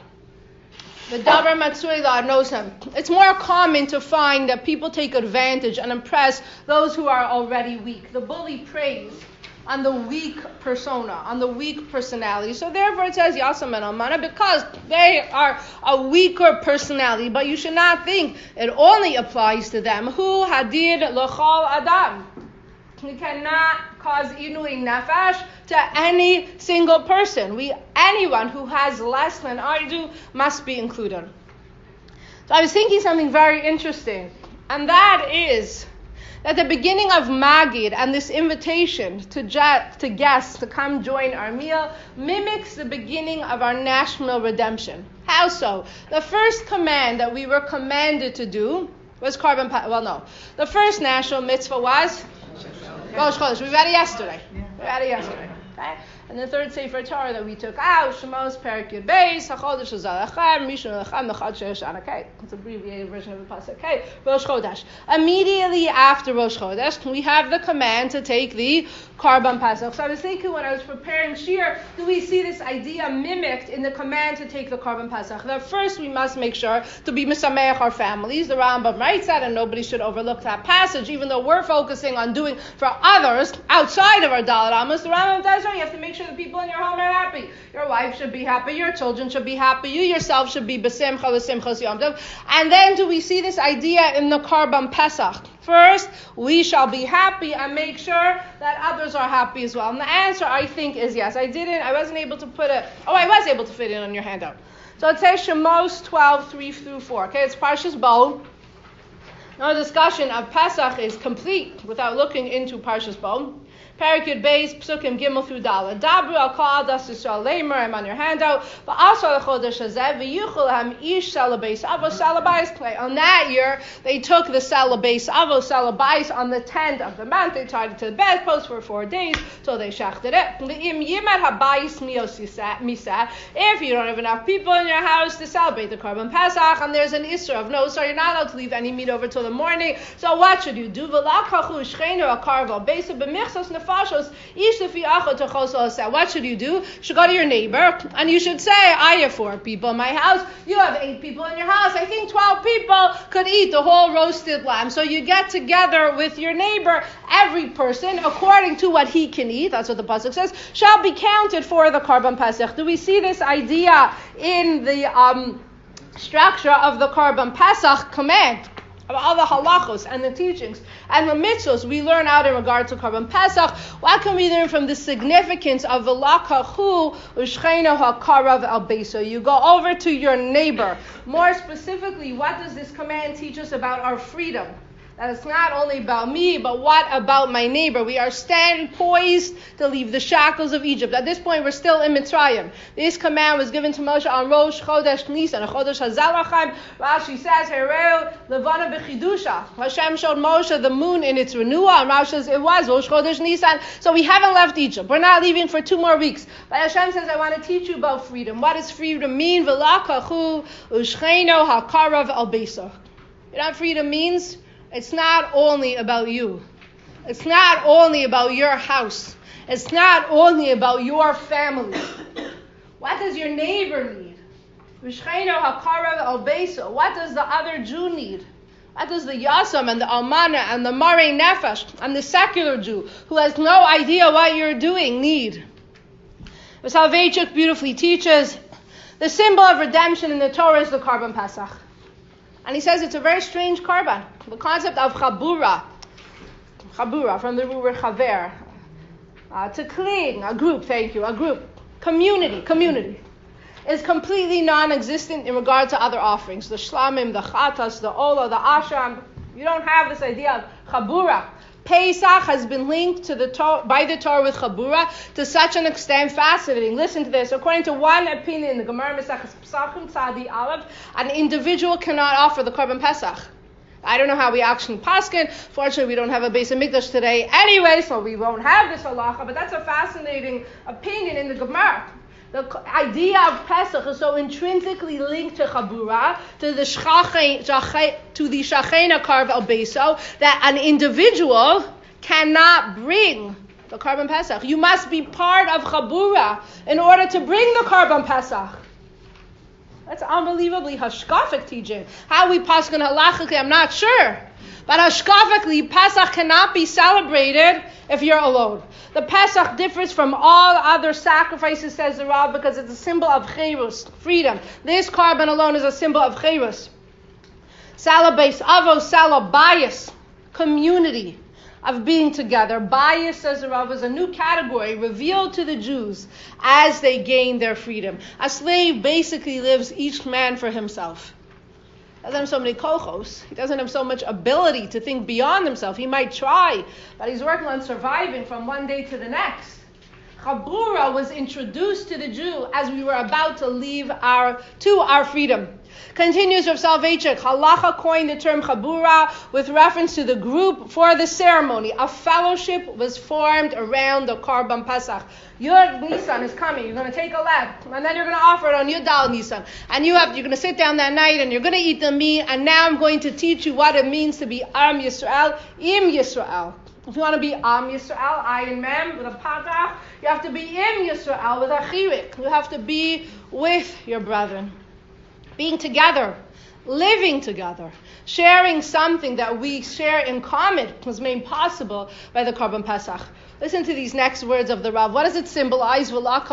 The davar matzui la'anosim. It's more common to find that people take advantage and impress those who are already weak. The bully preys on the weak persona, on the weak personality. So therefore it says Yasam and Almana because they are a weaker personality. But you should not think it only applies to them. Hu hadid l'chal adam. We cannot cause inui nefesh to any single person. We, anyone who has less than I do must be included. So I was thinking something very interesting, and that is at the beginning of Magid and this invitation to, je- to guests to come join our meal mimics the beginning of our national redemption. How so? The first command that we were commanded to do was carbon, pa- well no, the first national mitzvah was Rosh Chodesh. We read it yesterday. We read it yesterday. Okay? And the third Sefer Torah that we took out, Shemos Perek Yud Beis, HaChodesh Hazalachem, Rishon Lechem, Mechad Sheishan. Okay, it's an abbreviated version of the pasuk. Okay, Rosh Chodesh. Immediately after Rosh Chodesh, we have the command to take the Karban Pasach. So I was thinking when I was preparing Shir, do we see this idea mimicked in the command to take the Karban Pasach? That first we must make sure to be Misameach our families. The Rambam writes that, and nobody should overlook that passage, even though we're focusing on doing for others outside of our Dalet Amos. The Rambam does right. You have to make sure the people in your home are happy. Your wife should be happy. Your children should be happy. You yourself should be besimcha v'simchas yom tov. And then do we see this idea in the Karban Pesach? First, we shall be happy and make sure that others are happy as well. And the answer, I think, is yes. I didn't, I wasn't able to put it, oh, I was able to fit it on your handout. So it says Shemos twelve, three through four. Okay, it's Parshas Bo. Now the discussion of Pesach is complete without looking into Parshas Bo. Perek Yud Beis, Psukim Gimel through Dalet. Dabru al Kol Das Yisrael Leimer, I'm on your handout. But also the Chodesh Hazeh, v'yuchel ham ish salabeis avo salabais play. On that year, they took the salabeis avo salabais on the tenth of the month. They tied it to the bedpost for four days, so they shachted it. V'im yimer habayis mios misa. If you don't have enough people in your house to celebrate the Karban Pesach, and there's an Isra of no, so you're not allowed to leave any meat over till the morning. So what should you do? What should you do? You should go to your neighbor and you should say, I have four people in my house. You have eight people in your house. I think twelve people could eat the whole roasted lamb. So you get together with your neighbor. Every person, according to what he can eat, that's what the pasuk says, shall be counted for the Karban Pesach. Do we see this idea in the um, structure of the Karban Pesach command? Of all the halachos and the teachings and the mitzvos we learn out in regard to Karban Pesach, what can we learn from the significance of the lakachu ushchena hakarav al beso? You go over to your neighbor. More specifically, what does this command teach us about our freedom? That it's not only about me, but what about my neighbor? We are standing poised to leave the shackles of Egypt. At this point, we're still in Mitzrayim. This command was given to Moshe on Rosh Chodesh Nisan, Chodesh HaZalachim. Rashi says, Hereu Levana B'chidusha. Hashem showed Moshe the moon in its renewal, and Rashi says it was Rosh Chodesh Nisan. So we haven't left Egypt. We're not leaving for two more weeks. But Hashem says, I want to teach you about freedom. What does freedom mean? V'lakachu ushcheno hakarav al beso. You know what freedom means? It's not only about you. It's not only about your house. It's not only about your family. What does your neighbor need? What does the other Jew need? What does the Yasam and the Almana and the Marei Nefesh and the secular Jew who has no idea what you're doing need? Soloveitchik beautifully teaches the symbol of redemption in the Torah is the Karban Pesach. And he says it's a very strange Karban. The concept of Chabura, Chabura from the root word Chaver, uh, to cling, a group, thank you, a group, community, community, is completely non-existent in regard to other offerings. The Shlamim, the Chatas, the Ola, the Asham. You don't have this idea of Chabura. Pesach has been linked to the Torah, by the Torah with Chabura to such an extent, fascinating. Listen to this. According to one opinion in the Gemara Maseches Pesachim Tzadi Aleph, an individual cannot offer the Karban Pesach. I don't know how we actually paskin. Fortunately, we don't have a Beis Hamikdash today anyway, so we won't have this halacha. But that's a fascinating opinion in the Gemara. The idea of Pesach is so intrinsically linked to Chabura, to the Shchachen, to the Shachena Karv al Beso, that an individual cannot bring the Karban Pesach. You must be part of Chabura in order to bring the Karban Pesach. That's unbelievably hashkafic teaching. How we paskin halachically, I'm not sure. But hashkafically, Pesach cannot be celebrated if you're alone. The Pesach differs from all other sacrifices, says the Rav, because it's a symbol of cherus, freedom. This Karban alone is a symbol of cherus. Salabais avos, salabayas, community of being together. Bayis, says the Rav, is a new category revealed to the Jews as they gain their freedom. A slave basically lives each man for himself. He doesn't have so many kochos. He doesn't have so much ability to think beyond himself. He might try, but he's working on surviving from one day to the next. Chabura was introduced to the Jew as we were about to leave our to our freedom. Continues Rav Soloveitchik, halacha coined the term Chabura with reference to the group for the ceremony. A fellowship was formed around the Karban Pesach. Yud Nisan is coming. You're going to take a lamb, and then you're going to offer it on Yud Dal Nisan. And you have, you're going to sit down that night, and you're going to eat the meat, and now I'm going to teach you what it means to be Am Yisrael, Im Yisrael. If you want to be Am Yisrael, Ayin Mem, with a patach, you have to be Im Yisrael, with a chirik. You have to be with your brethren. Being together, living together, sharing something that we share in common was made possible by the Karban Pesach. Listen to these next words of the Rav. What does it symbolize?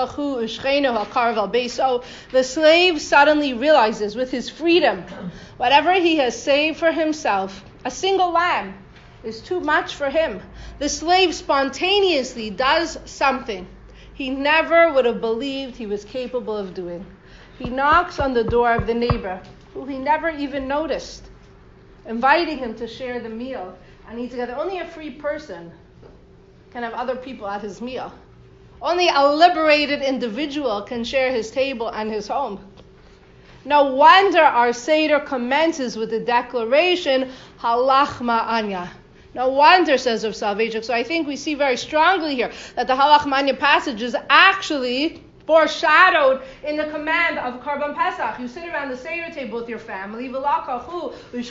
The slave suddenly realizes with his freedom, whatever he has saved for himself, a single lamb, is too much for him. The slave spontaneously does something he never would have believed he was capable of doing. He knocks on the door of the neighbor, who he never even noticed, inviting him to share the meal and eat together. Only a free person can have other people at his meal. Only a liberated individual can share his table and his home. No wonder our Seder commences with the declaration, Halach Ma'anya. No wonder, says Rav Soloveitchik. So I think we see very strongly here that the Halach Ma'anya passage is actually foreshadowed in the command of Karban Pesach. You sit around the Seder table with your family. No, I'm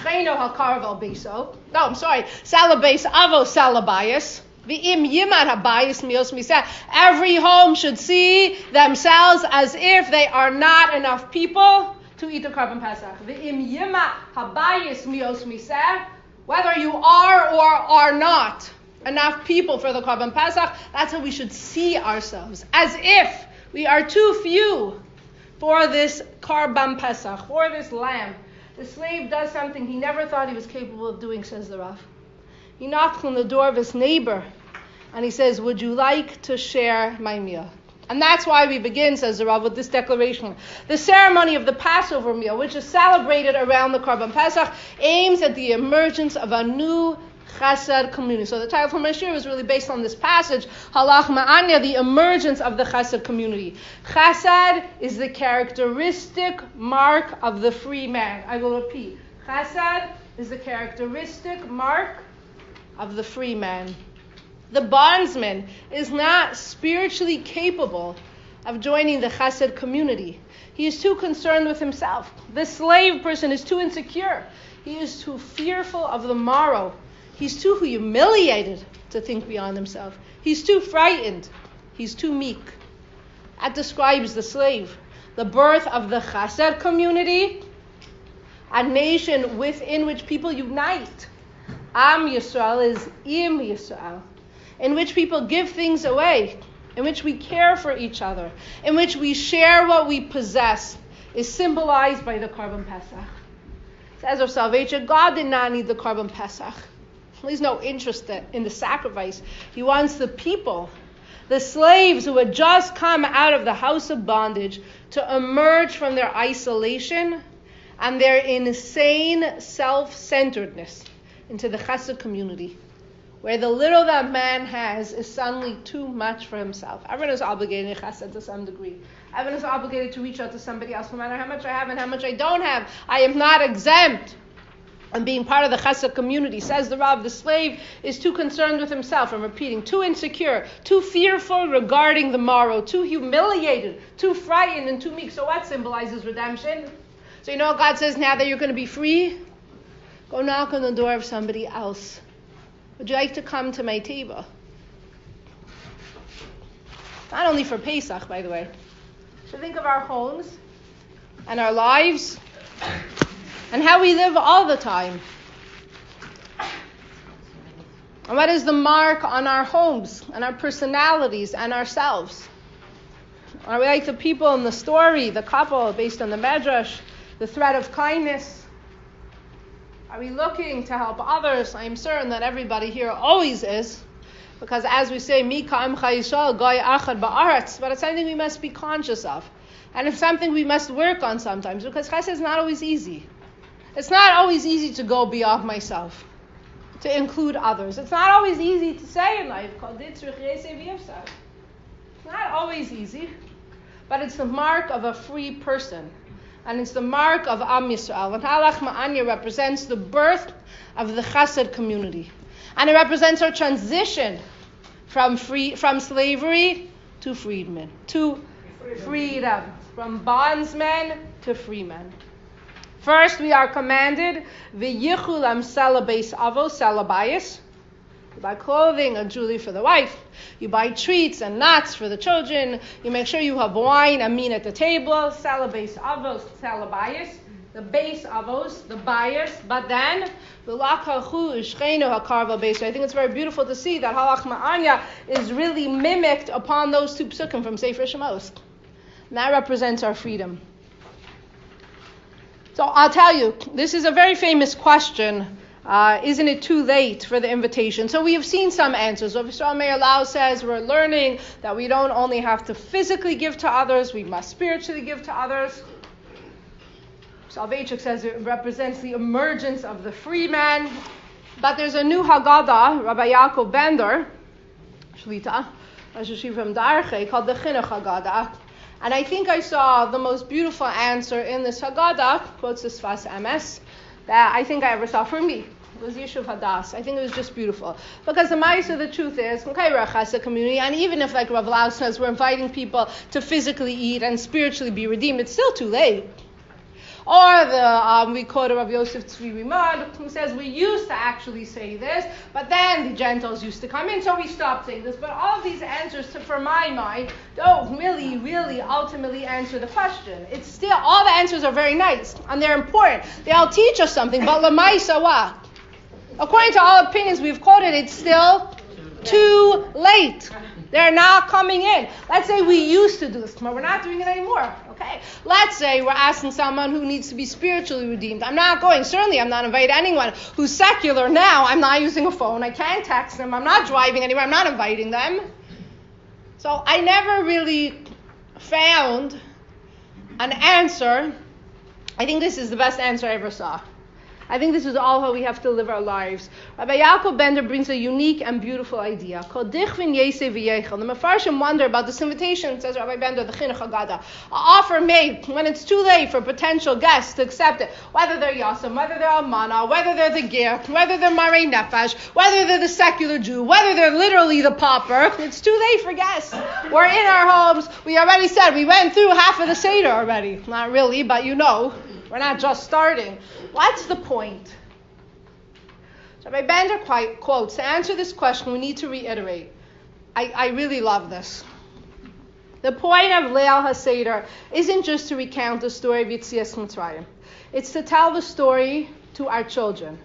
sorry. Salabais avo salabayas. Every home should see themselves as if they are not enough people to eat the Karban Pesach. Whether you are or are not enough people for the Karban Pesach, that's how we should see ourselves, as if we are too few for this Karban Pesach, for this lamb. The slave does something he never thought he was capable of doing, says the Rav. He knocks on the door of his neighbor and he says, would you like to share my meal? And that's why we begin, says the Rav, with this declaration. The ceremony of the Passover meal, which is celebrated around the Karban Pesach, aims at the emergence of a new Chesed community. So the title for my shir is really based on this passage, Halach Ma'anya, the emergence of the Chesed community. Chesed is the characteristic mark of the free man. I will repeat. Chesed is the characteristic mark of the free man. The bondsman is not spiritually capable of joining the Chesed community. He is too concerned with himself. The slave person is too insecure. He is too fearful of the morrow. He's too humiliated to think beyond himself. He's too frightened. He's too meek. That describes the slave. The birth of the Chesed community, a nation within which people unite. Am Yisrael is Im Yisrael, in which people give things away, in which we care for each other, in which we share what we possess, is symbolized by the Karban Pesach. Says of salvation, God did not need the Karban Pesach. He's no interest in the sacrifice. He wants the people, the slaves who had just come out of the house of bondage, to emerge from their isolation and their insane self-centeredness into the Chesed community, where the little that man has is suddenly too much for himself. Everyone is obligated to Chesed to some degree. Everyone is obligated to reach out to somebody else, no matter how much I have and how much I don't have. I am not exempt. And being part of the Chesed community, says the Rav, the slave is too concerned with himself. I'm repeating, too insecure, too fearful regarding the morrow, too humiliated, too frightened, and too meek. So what symbolizes redemption? So you know God says, now that you're going to be free, go knock on the door of somebody else. Would you like to come to my table? Not only for Pesach, by the way. So think of our homes and our lives and how we live all the time. And what is the mark on our homes and our personalities and ourselves? Are we like the people in the story, the couple based on the Medrash, the thread of kindness? Are we looking to help others? I am certain that everybody here always is. Because as we say, Mika Amcha Yisrael, Goy Achad Ba'aretz. But it's something we must be conscious of. And it's something we must work on sometimes. Because Chesed is not always easy. It's not always easy to go beyond myself, to include others. It's not always easy to say in life, it's not always easy, but it's the mark of a free person. And it's the mark of Am Yisrael. And Halach Ma'anya represents the birth of the Chesed community. And it represents our transition from free, from slavery to freedmen, to freedom. freedom, from bondsmen to freemen. First, we are commanded, v'yichulam salabais avos salabayis. You buy clothing, a jewelry for the wife. You buy treats and nuts for the children. You make sure you have wine and meat at the table. Salabais avos salabayis. The base avos, the bias. But then, v'lakachu ishchenu hakarva base. I think it's very beautiful to see that Halach Ma'anya is really mimicked upon those two psukim from Sefer Shemos. And that represents our freedom. So I'll tell you, this is a very famous question. Uh, isn't it too late for the invitation? So we have seen some answers. Rav Yisrael Meir Lau says we're learning that we don't only have to physically give to others, we must spiritually give to others. Soloveitchik says it represents the emergence of the free man. But there's a new Haggadah, Rabbi Yaakov Bender, Shlita, Rosh Yeshiva from Darche, called the Chinuch Haggadah. And I think I saw the most beautiful answer in this Haggadah, quotes the Sfas Emes, that I think I ever saw for me. It was Yishuv Hadass. I think it was just beautiful. Because the Ma'aseh, the truth is, okay, we're a chesed community, and even if, like Rav Lau says, we're inviting people to physically eat and spiritually be redeemed, it's still too late. Or the um, we quote Rav Yosef Tzvi Rimad, who says we used to actually say this, but then the Gentiles used to come in, so we stopped saying this. But all of these answers, to, for my mind, don't really, really ultimately answer the question. It's still, all the answers are very nice, and they're important. They all teach us something, but l'maisa what? According to all opinions we've quoted, it's still too late. They're not coming in. Let's say we used to do this, but we're not doing it anymore. Okay? Let's say we're asking someone who needs to be spiritually redeemed. I'm not going. Certainly, I'm not inviting anyone who's secular now. I'm not using a phone. I can't text them. I'm not driving anywhere. I'm not inviting them. So I never really found an answer. I think this is the best answer I ever saw. I think this is all how we have to live our lives. Rabbi Yaakov Bender brings a unique and beautiful idea called Dichvin Yeseh V'Yechel. The Mefarshim wonder about this invitation, says Rabbi Bender, the Chinuch Haggadah. An offer made when it's too late for potential guests to accept it. Whether they're Yasam, whether they're Almana, whether they're the Ger, whether they're Marei Nefesh, whether they're the secular Jew, whether they're literally the pauper. It's too late for guests. We're in our homes. We already said we went through half of the Seder already. Not really, but you know. We're not just starting. What's the point? So Rabbi Bender quite quotes, to answer this question, we need to reiterate. I, I really love this. The point of Leil HaSeder isn't just to recount the story of Yetzias Mitzrayim. It's to tell the story to our children.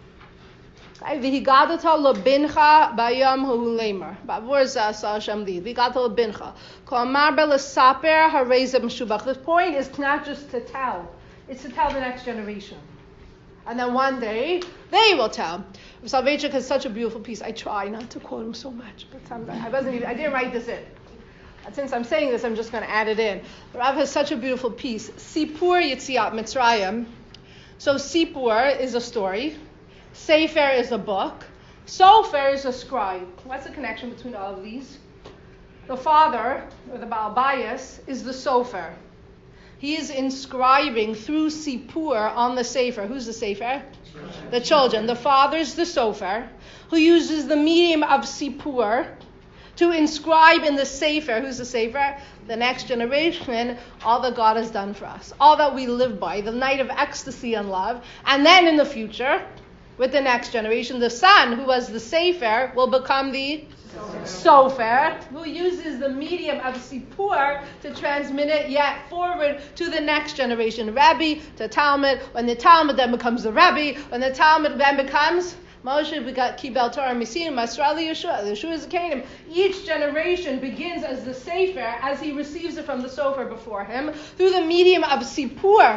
V'higadata lebincha bayam hu lemer. Bavur zasa Hashem li. V'higadata lebincha. Kol amar b'lesaper harei meshubach. The point is not just to tell. It's to tell the next generation. And then one day, they will tell. Soloveitchik has such a beautiful piece. I try not to quote him so much, but sometimes I wasn't even, I didn't write this in. And since I'm saying this, I'm just going to add it in. Rav has such a beautiful piece. Sipur Yetziat Mitzrayim. So Sipur is a story. Sefer is a book. Sofer is a scribe. What's the connection between all of these? The father, or the Baal Bayis, is the Sofer. He is inscribing through Sipur on the Sefer. Who's the Sefer? Children. The children. The father's the Sofer, who uses the medium of Sipur to inscribe in the Sefer. Who's the Sefer? The next generation, all that God has done for us. All that we live by, the night of ecstasy and love. And then in the future, with the next generation, the son, who was the Sefer, will become the Sofer, who uses the medium of Sipur to transmit it yet forward to the next generation. Rabbi to Talmud, when the Talmud then becomes the Rabbi, when the Talmud then becomes Moshe, we got Kibel Torah Misim, Masrali Yeshua, Yeshua is a Canaan. Each generation begins as the Sefer, as he receives it from the Sofer before him, through the medium of Sipur.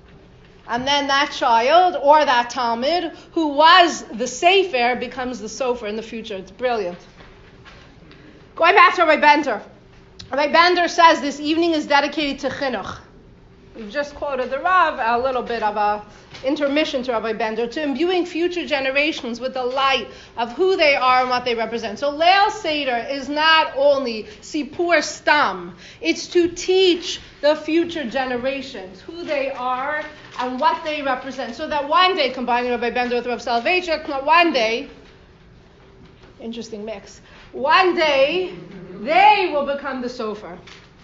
And then that child, or that Talmud, who was the Sefer, becomes the Sofer in the future. It's brilliant. Going back to Rabbi Bender. Rabbi Bender says this evening is dedicated to Chinuch. We've just quoted the Rav, a little bit of a intermission to Rabbi Bender, to imbuing future generations with the light of who they are and what they represent. So Leil Seder is not only Sipur Stam, it's to teach the future generations who they are and what they represent. So that one day, combining Rabbi Bender with Rav Soloveitchik, one day, interesting mix, one day, they will become the Sofer.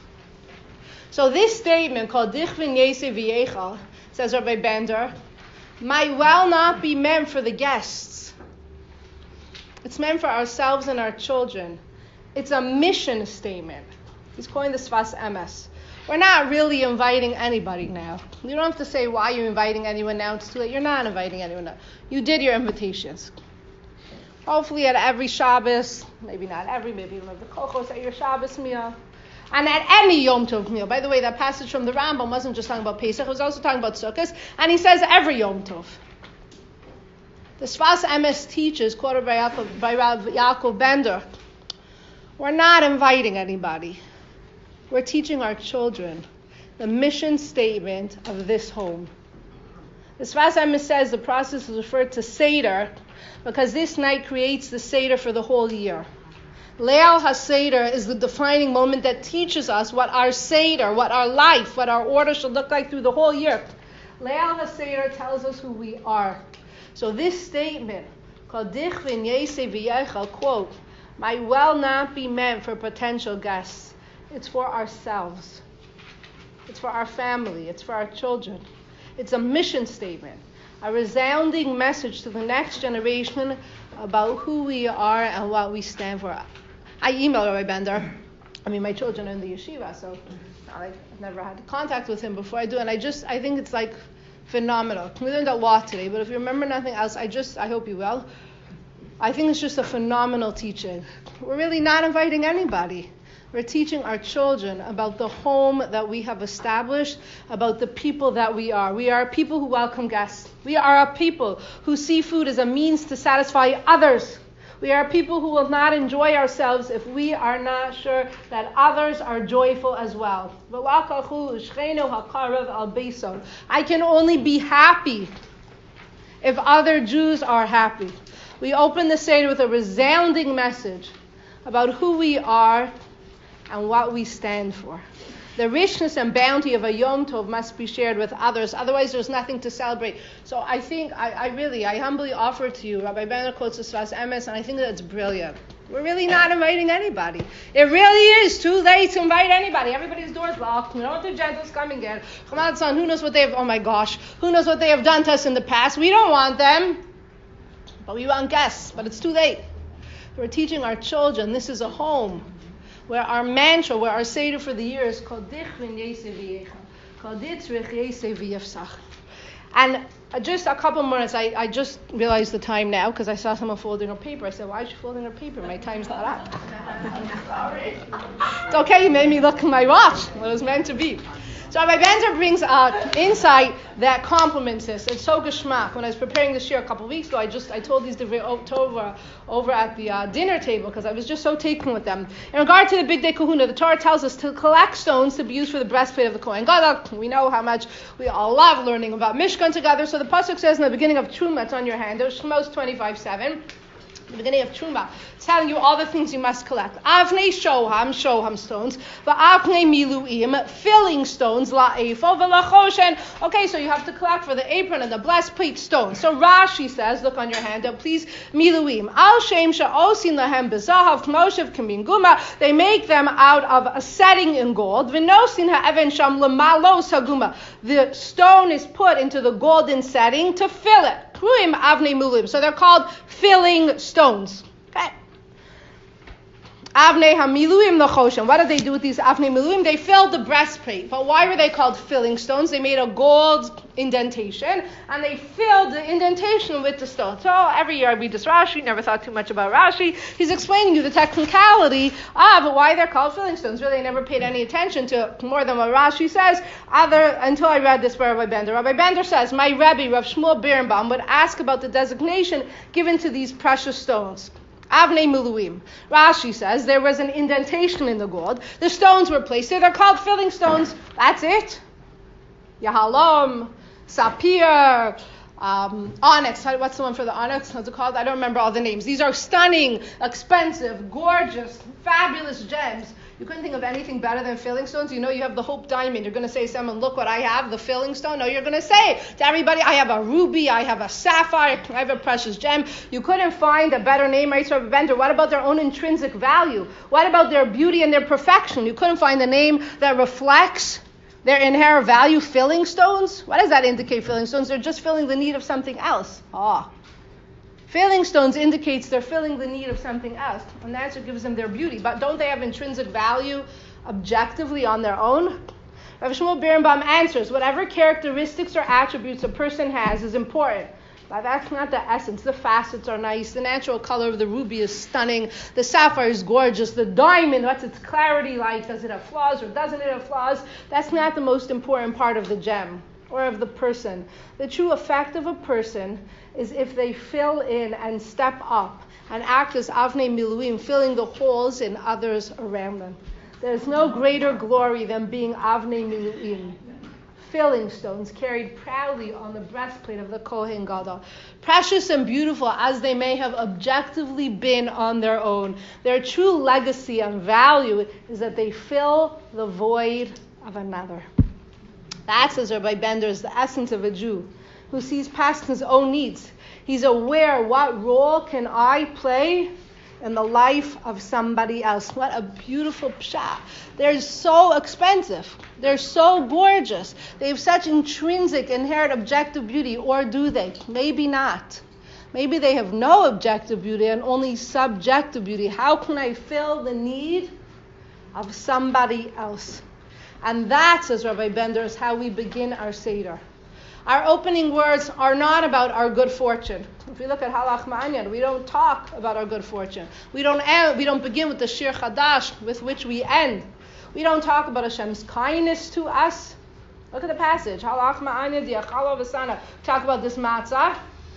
So this statement called Dichvin Yeseh V'Yechel, says Rabbi Bender, might well not be meant for the guests. It's meant for ourselves and our children. It's a mission statement. He's calling the Sfas Emes. We're not really inviting anybody now. You don't have to say why you're inviting anyone now. It's too late. You're not inviting anyone now. You did your invitations. Hopefully at every Shabbos, maybe not every, maybe you have the kochos at your Shabbos meal, and at any Yom Tov meal. By the way, that passage from the Rambam wasn't just talking about Pesach, it was also talking about Sukkot, and he says every Yom Tov. The Sfas Emes teaches, quoted by Yaakov, by Rav Yaakov Bender, we're not inviting anybody. We're teaching our children the mission statement of this home. The Sfas Emes says the process is referred to Seder, because this night creates the Seder for the whole year. Leil HaSeder is the defining moment that teaches us what our Seder, what our life, what our order should look like through the whole year. Leil HaSeder tells us who we are. So this statement, called Dich v'nyese v'yechel, quote, might well not be meant for potential guests. It's for ourselves. It's for our family. It's for our children. It's a mission statement, a resounding message to the next generation about who we are and what we stand for. I emailed Rabbi Bender. I mean, my children are in the yeshiva, so I've never had contact with him before I do, and I just, I think it's like phenomenal. We learned a lot today, but if you remember nothing else, I just, I hope you will. I think it's just a phenomenal teaching. We're really not inviting anybody. We're teaching our children about the home that we have established, about the people that we are. We are a people who welcome guests. We are a people who see food as a means to satisfy others. We are people who will not enjoy ourselves if we are not sure that others are joyful as well. I can only be happy if other Jews are happy. We open the Seder with a resounding message about who we are and what we stand for. The richness and bounty of a Yom Tov must be shared with others. Otherwise, there's nothing to celebrate. So I think, I, I really, I humbly offer to you, Rabbi Bender quotes the Sfas Emes, and I think that's brilliant. We're really not inviting anybody. It really is too late to invite anybody. Everybody's door's locked. We don't want the gentles coming in. Chemad Son, who knows what they have, oh my gosh, who knows what they have done to us in the past. We don't want them. But we want guests, but it's too late. We're teaching our children this is a home where our mantra, where our Seder for the year is called Dich v'nyese v'yechel, called Ditzrich yese v'yefsach. And just a couple more minutes, I, I just realized the time now because I saw someone folding her paper. I said, why is she folding her paper? My time's not up. Sorry. It's okay, you made me look at my watch. What it was meant to be. So Rabbi Bender brings out insight that complements this. It's so geschmack. When I was preparing this year a couple of weeks ago, I just I told these over over at the uh, dinner table because I was just so taken with them. In regard to the Big Day Kahuna, the Torah tells us to collect stones to be used for the breastplate of the Kohen Gadol. We know how much we all love learning about Mishkan together. So the pasuk says in the beginning of Truma, it's on your hand. There's Shemos twenty-five seven. The beginning of Truma, it's telling you all the things you must collect. Avnei shoham, shoham stones, va'avnei miluim, filling stones, la'efo v'lachoshen. Okay, so you have to collect for the apron and the blessed plate stones. So Rashi says, look on your handout, please, miluim. Al shem sha'osin lahem bezahav k'moshev k'min guma. They make them out of a setting in gold. V'nosin ha'even sham l'malos ha'guma. The stone is put into the golden setting to fill it. So they're called filling stones. Okay. Avnei hamiluim lachoshen. What did they do with these avnei miluim? They filled the breastplate. But why were they called filling stones? They made a gold indentation, and they filled the indentation with the stone. So every year I read this Rashi. Never thought too much about Rashi. He's explaining you the technicality of why they're called filling stones. Really, I never paid any attention to more than what Rashi says, other until I read this by Rabbi Bender. Rabbi Bender says, my Rebbe, Rav Shmuel Birnbaum, would ask about the designation given to these precious stones. Avnei Miluim. Rashi says there was an indentation in the gold. The stones were placed there. They're called filling stones. That's it. Yahalom, Sapir, um, onyx. What's the one for the onyx? What's it called? I don't remember all the names. These are stunning, expensive, gorgeous, fabulous gems. You couldn't think of anything better than filling stones. You know you have the Hope Diamond. You're going to say to someone, look what I have, the filling stone. No, you're going to say to everybody, I have a ruby, I have a sapphire, I have a precious gem. You couldn't find a better name, right, Rabbi Bender? What about their own intrinsic value? What about their beauty and their perfection? You couldn't find a name that reflects their inherent value, filling stones? What does that indicate, filling stones? They're just filling the need of something else. Ah. Filling stones indicates they're filling the need of something else, and that's what gives them their beauty. But don't they have intrinsic value objectively on their own? Rav Shmuel Birnbaum answers, whatever characteristics or attributes a person has is important. But that's not the essence. The facets are nice. The natural color of the ruby is stunning. The sapphire is gorgeous. The diamond, what's its clarity like? Does it have flaws or doesn't it have flaws? That's not the most important part of the gem or of the person. The true effect of a person is if they fill in and step up and act as avnei miluim, filling the holes in others around them. There's no greater glory than being avnei miluim, filling stones carried proudly on the breastplate of the Kohen Gadol. Precious and beautiful as they may have objectively been on their own, their true legacy and value is that they fill the void of another. That, says Rabbi Bender, is the essence of a Jew. who sees past his own needs. He's aware, what role can I play in the life of somebody else? What a beautiful pshat. They're so expensive. They're so gorgeous. They have such intrinsic, inherent objective beauty, or do they? Maybe not. Maybe they have no objective beauty and only subjective beauty. How can I fill the need of somebody else? And that, says Rabbi Bender, is how we begin our Seder. Our opening words are not about our good fortune. If you look at Halach Ma'anyan, we don't talk about our good fortune. We don't end, we don't begin with the Shir Chadash with which we end. We don't talk about Hashem's kindness to us. Look at the passage. Halach Ma'anyan di'achalo v'sana. Talk about this matzah.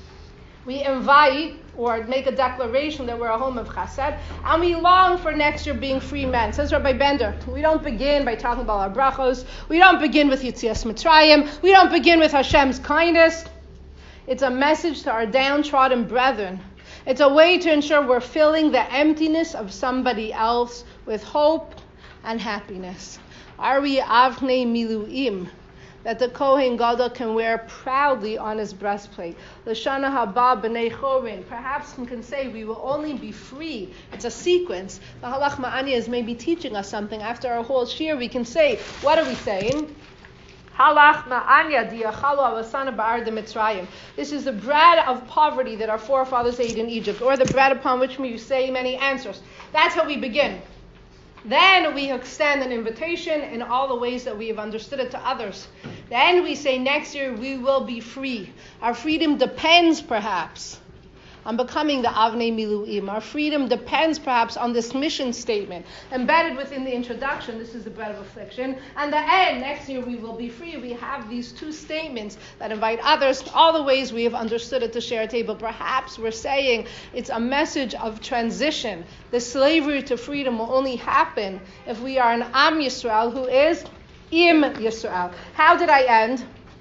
We invite or make a declaration that we're a home of chesed, and we long for next year being free men. Says Rabbi Bender, we don't begin by talking about our brachos. We don't begin with Yitzias Mitzrayim. We don't begin with Hashem's kindness. It's a message to our downtrodden brethren. It's a way to ensure we're filling the emptiness of somebody else with hope and happiness. Are we avnei miluim, that the Kohen Gadol can wear proudly on his breastplate? L'shana haba b'nei chorin. Perhaps we can say we will only be free. It's a sequence. The Halach Ma'anya is maybe teaching us something. After our whole shir, we can say, what are we saying? Halach Ma'anya di'achalo avasana ba'ar de Mitzrayim. This is the bread of poverty that our forefathers ate in Egypt, or the bread upon which we say many answers. That's how we begin. Then we extend an invitation in all the ways that we have understood it to others. Then we say next year we will be free. Our freedom depends perhaps on becoming the Avnei Miluim. Our freedom depends perhaps on this mission statement. Embedded within the introduction, this is the bread of affliction. And the end, next year we will be free. We have these two statements that invite others, all the ways we have understood it to share a table. Perhaps we're saying it's a message of transition. The slavery to freedom will only happen if we are an Am Yisrael who is Im Yisrael. How did I end?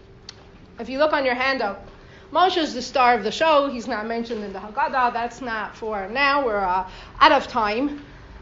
If you look on your handout, Moshe is the star of the show. He's not mentioned in the Haggadah. That's not for now. We're uh, out of time.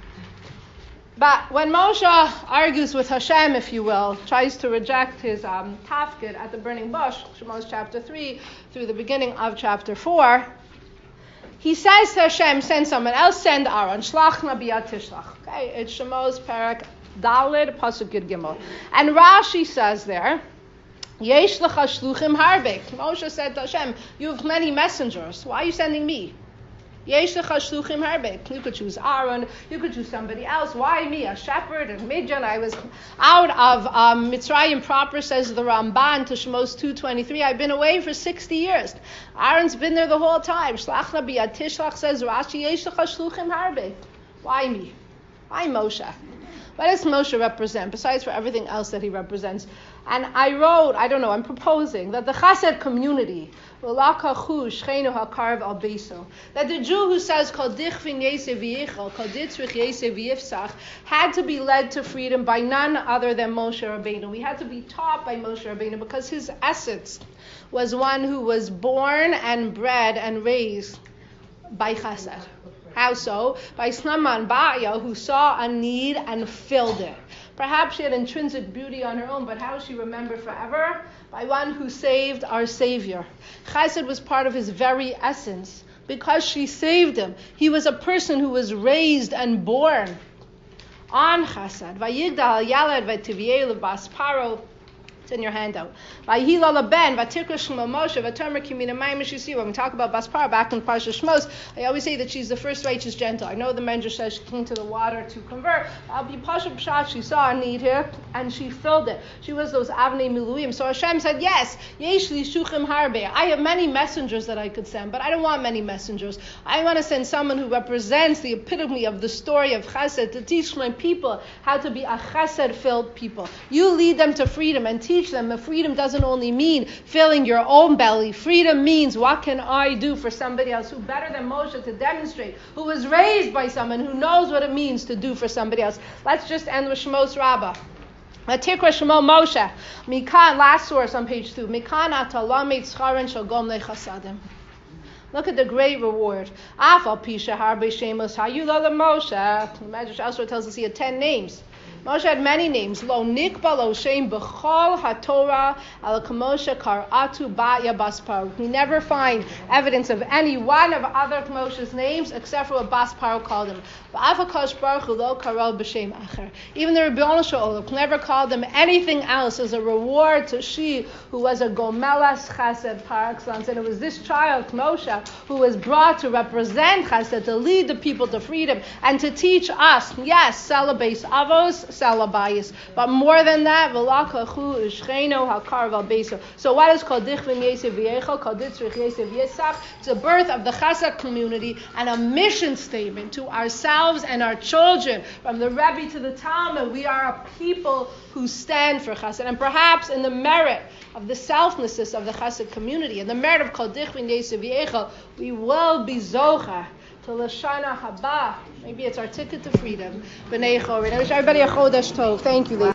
But when Moshe argues with Hashem, if you will, tries to reject his um, tafkid at the burning bush, Shemos chapter three through the beginning of chapter four, he says to Hashem, send someone else, send Aaron. Shlach nabiyat tishlach. Okay, it's Shemos Parak Dalid Pasuk Yud Gimel. And Rashi says there, Yesh lecha shluchim harbek. Moshe said to Hashem, you have many messengers. Why are you sending me? Yesh lecha shluchim harbek. You could choose Aaron. You could choose somebody else. Why me? A shepherd in Midian. I was out of um, Mitzrayim proper, says the Ramban to Shemos two twenty-three. I've been away for sixty years. Aaron's been there the whole time. Shlach nabiyat tishlach, says Rashi. Yesh lecha shluchim harbek. Why me? Why Moshe? What does Moshe represent, besides for everything else that he represents? And I wrote, I don't know, I'm proposing that the Chassid community, that the Jew who says, had to be led to freedom by none other than Moshe Rabbeinu. We had to be taught by Moshe Rabbeinu because his essence was one who was born and bred and raised by Chassid. How so? By Snaman Ba'ya, who saw a need and filled it. Perhaps she had intrinsic beauty on her own, but how is she remembered forever? By one who saved our Savior. Chesed was part of his very essence. Because she saved him, he was a person who was raised and born on Chesed. Vayigdal Yalad V'Tivyei Bas Paro. It's in your handout. When we talk about Baspar back in Parsha Shmos, I always say that she's the first righteous Gentile. I know the Medrash says she came to the water to convert. I'll be Pasha Pshat. She saw a need here and she filled it. She was those Avnei Miluim. So Hashem said, yes, Yesh li shuchim harbe. I have many messengers that I could send, but I don't want many messengers. I want to send someone who represents the epitome of the story of Chesed to teach my people how to be a Chesed-filled people. You lead them to freedom and teach them that freedom doesn't only mean filling your own belly. Freedom means what can I do for somebody else? Who better than Moshe to demonstrate? Who was raised by someone who knows what it means to do for somebody else? Let's just end with Shemos Rabbah. Atikra Shemo Moshe. Mikan, last source on page two. Mikan atalamet scharen shogom lechasadim. Look at the great reward. Afal pisha harbe shemos hayula Moshe. The Medrash also tells us he had ten names. Moshe had many names. Lo nikba lo shem b'chol haTorah al Moshe karatu ba'ya bas Paro. We never find evidence of any one of other Moshe's names except for what Bas Paro called him. Even the Rebbeinu Shalom never called him anything else as a reward to she who was a Gomelas Chesed par excellence. And it was this child, Moshe, who was brought to represent Chesed, to lead the people to freedom, and to teach us, yes, Salabais Avos, Salabayis. But more than that, V'lakachu Ishcheno Hakar Valbeso. So what is called Dichvim Yesev V'yechel, called Ditzrich Yesev Yesach? It's the birth of the Chesed community and a mission statement to ourselves and our children, from the Rebbe to the Talmud. We are a people who stand for Chesed, and perhaps in the merit of the selflessness of the Chesed community and the merit of Kol Dichvin Yesev V'yechel, we will be zocha to Lashana Haba. Maybe it's our ticket to freedom. B'nei Chorin. I wish everybody a Chodesh Tov. Thank you, ladies.